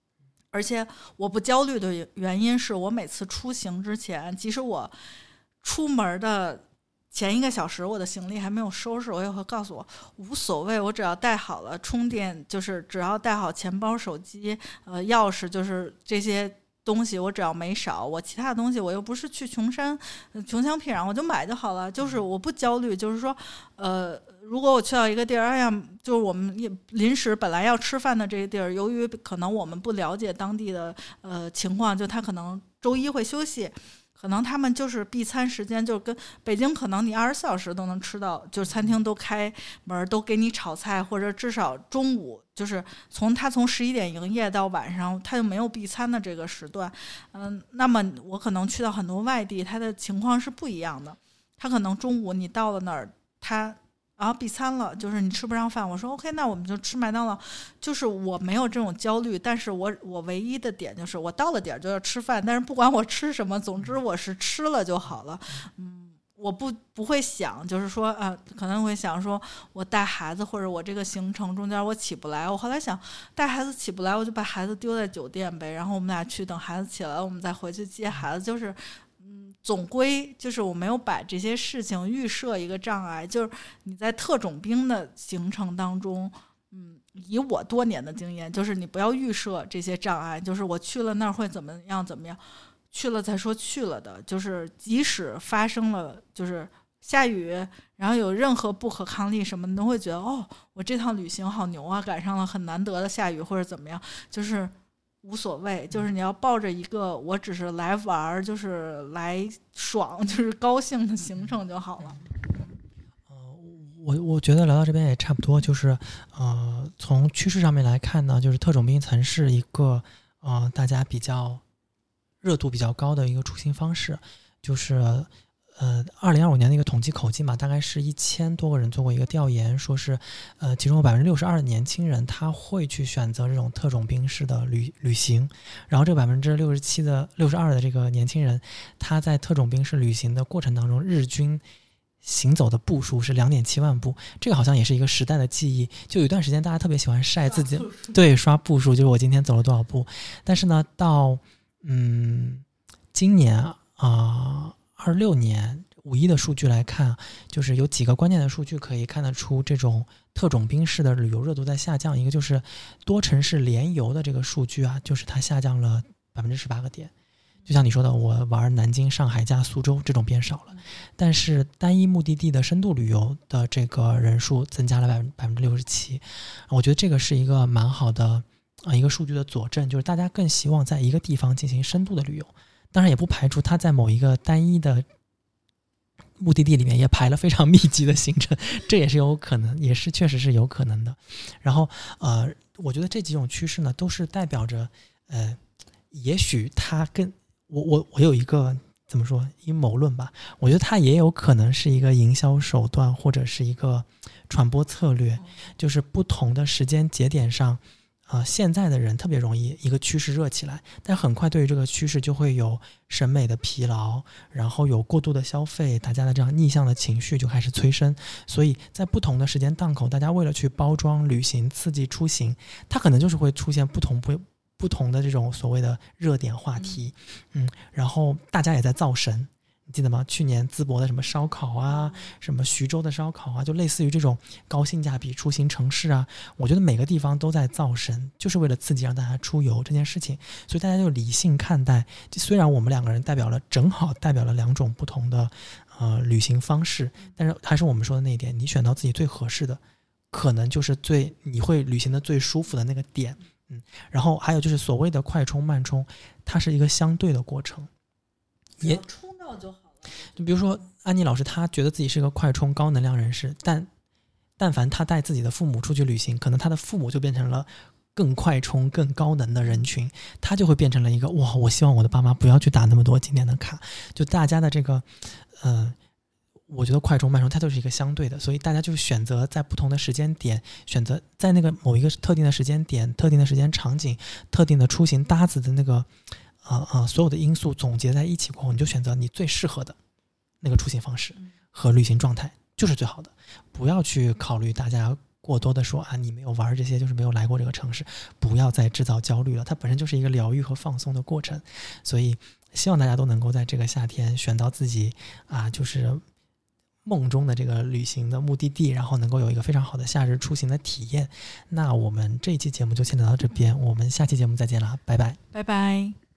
[SPEAKER 2] 而且我不焦虑的原因是我每次出行之前，即使我出门的前1个小时我的行李还没有收拾，我也会告诉我无所谓，我只要带好了充电，就是只要带好钱包、手机、钥匙，就是这些东西我只要没少，我其他的东西我又不是去穷乡僻壤，我就买就好了。就是我不焦虑，就是说如果我去到一个地儿，哎呀，就是我们也临时本来要吃饭的这个地儿，由于可能我们不了解当地的情况，就他可能周一会休息，可能他们就是闭餐时间，就跟北京可能你24小时都能吃到，就是餐厅都开门，都给你炒菜，或者至少中午就是从11点营业到晚上，他就没有闭餐的这个时段。那么我可能去到很多外地，他的情况是不一样的，他可能中午你到了那儿，他闭餐了，就是你吃不上饭，我说 OK， 那我们就吃麦当劳。就是我没有这种焦虑，但是我唯一的点就是我到了点就要吃饭，但是不管我吃什么，总之我是吃了就好了。我不会想，就是说可能会想说我带孩子，或者我这个行程中间我起不来，我后来想带孩子起不来，我就把孩子丢在酒店呗，然后我们俩去，等孩子起来了我们再回去接孩子。就是总归就是我没有把这些事情预设一个障碍。就是你在特种兵的行程当中，以我多年的经验，就是你不要预设这些障碍，就是我去了那儿会怎么样，去了再说去了的。就是即使发生了就是下雨，然后有任何不可抗力什么，你都会觉得我这趟旅行好牛啊，赶上了很难得的下雨或者怎么样，就是无所谓。就是你要抱着一个我只是来玩，就是来爽，就是高兴的行程就好了。
[SPEAKER 1] 我觉得聊到这边也差不多，就是从趋势上面来看呢，就是特种兵曾是一个大家比较热度比较高的一个出行方式。就是2025年的一个统计口径嘛，大概是1000多个人做过一个调研，说是其中有62%的年轻人他会去选择这种特种兵式的旅行，然后这个62%的这个年轻人，他在特种兵式旅行的过程当中，日均行走的步数是2.7万步。这个好像也是一个时代的记忆，就有一段时间大家特别喜欢晒自己，对，刷步数，就是我今天走了多少步。但是呢，到今年26年5·1的数据来看，就是有几个关键的数据可以看得出这种特种兵式的旅游热度在下降。一个就是多城市联游的这个数据就是它下降了18个点。就像你说的，我玩南京、上海加苏州这种变少了，但是单一目的地的深度旅游的这个人数增加了67%。我觉得这个是一个蛮好的一个数据的佐证，就是大家更希望在一个地方进行深度的旅游。当然也不排除他在某一个单一的目的地里面也排了非常密集的行程，这也是有可能，也是确实是有可能的。然后我觉得这几种趋势呢，都是代表着也许它跟我有一个怎么说阴谋论吧，我觉得它也有可能是一个营销手段或者是一个传播策略，就是不同的时间节点上现在的人特别容易一个趋势热起来，但很快对于这个趋势就会有审美的疲劳，然后有过度的消费，大家的这样逆向的情绪就开始催生。所以在不同的时间档口，大家为了去包装旅行刺激出行，它可能就是会出现不同的这种所谓的热点话题。然后大家也在造神，你记得吗？去年淄博的什么烧烤什么徐州的烧烤就类似于这种高性价比出行城市我觉得每个地方都在造神，就是为了刺激让大家出游这件事情。所以大家就理性看待，虽然我们两个人正好代表了两种不同的旅行方式，但是还是我们说的那一点，你选到自己最合适的，可能就是你会旅行的最舒服的那个点。然后还有就是所谓的快冲慢冲，它是一个相对的过程，
[SPEAKER 2] 也冲到就好了。
[SPEAKER 1] 就比如说安妮老师，她觉得自己是个快冲高能量人士，但凡她带自己的父母出去旅行，可能她的父母就变成了更快冲更高能的人群，她就会变成了一个我希望我的爸妈不要去打那么多景点的卡。就大家的这个我觉得快冲慢冲它就是一个相对的，所以大家就选择在不同的时间点，选择在那个某一个特定的时间点、特定的时间场景、特定的出行搭子的那个所有的因素总结在一起过后，你就选择你最适合的那个出行方式和旅行状态，就是最好的。不要去考虑大家过多的说啊，你没有玩这些就是没有来过这个城市，不要再制造焦虑了，它本身就是一个疗愈和放松的过程。所以希望大家都能够在这个夏天选到自己就是梦中的这个旅行的目的地，然后能够有一个非常好的夏日出行的体验。那我们这一期节目就先聊到这边，我们下期节目再见了，拜拜，
[SPEAKER 2] 拜拜。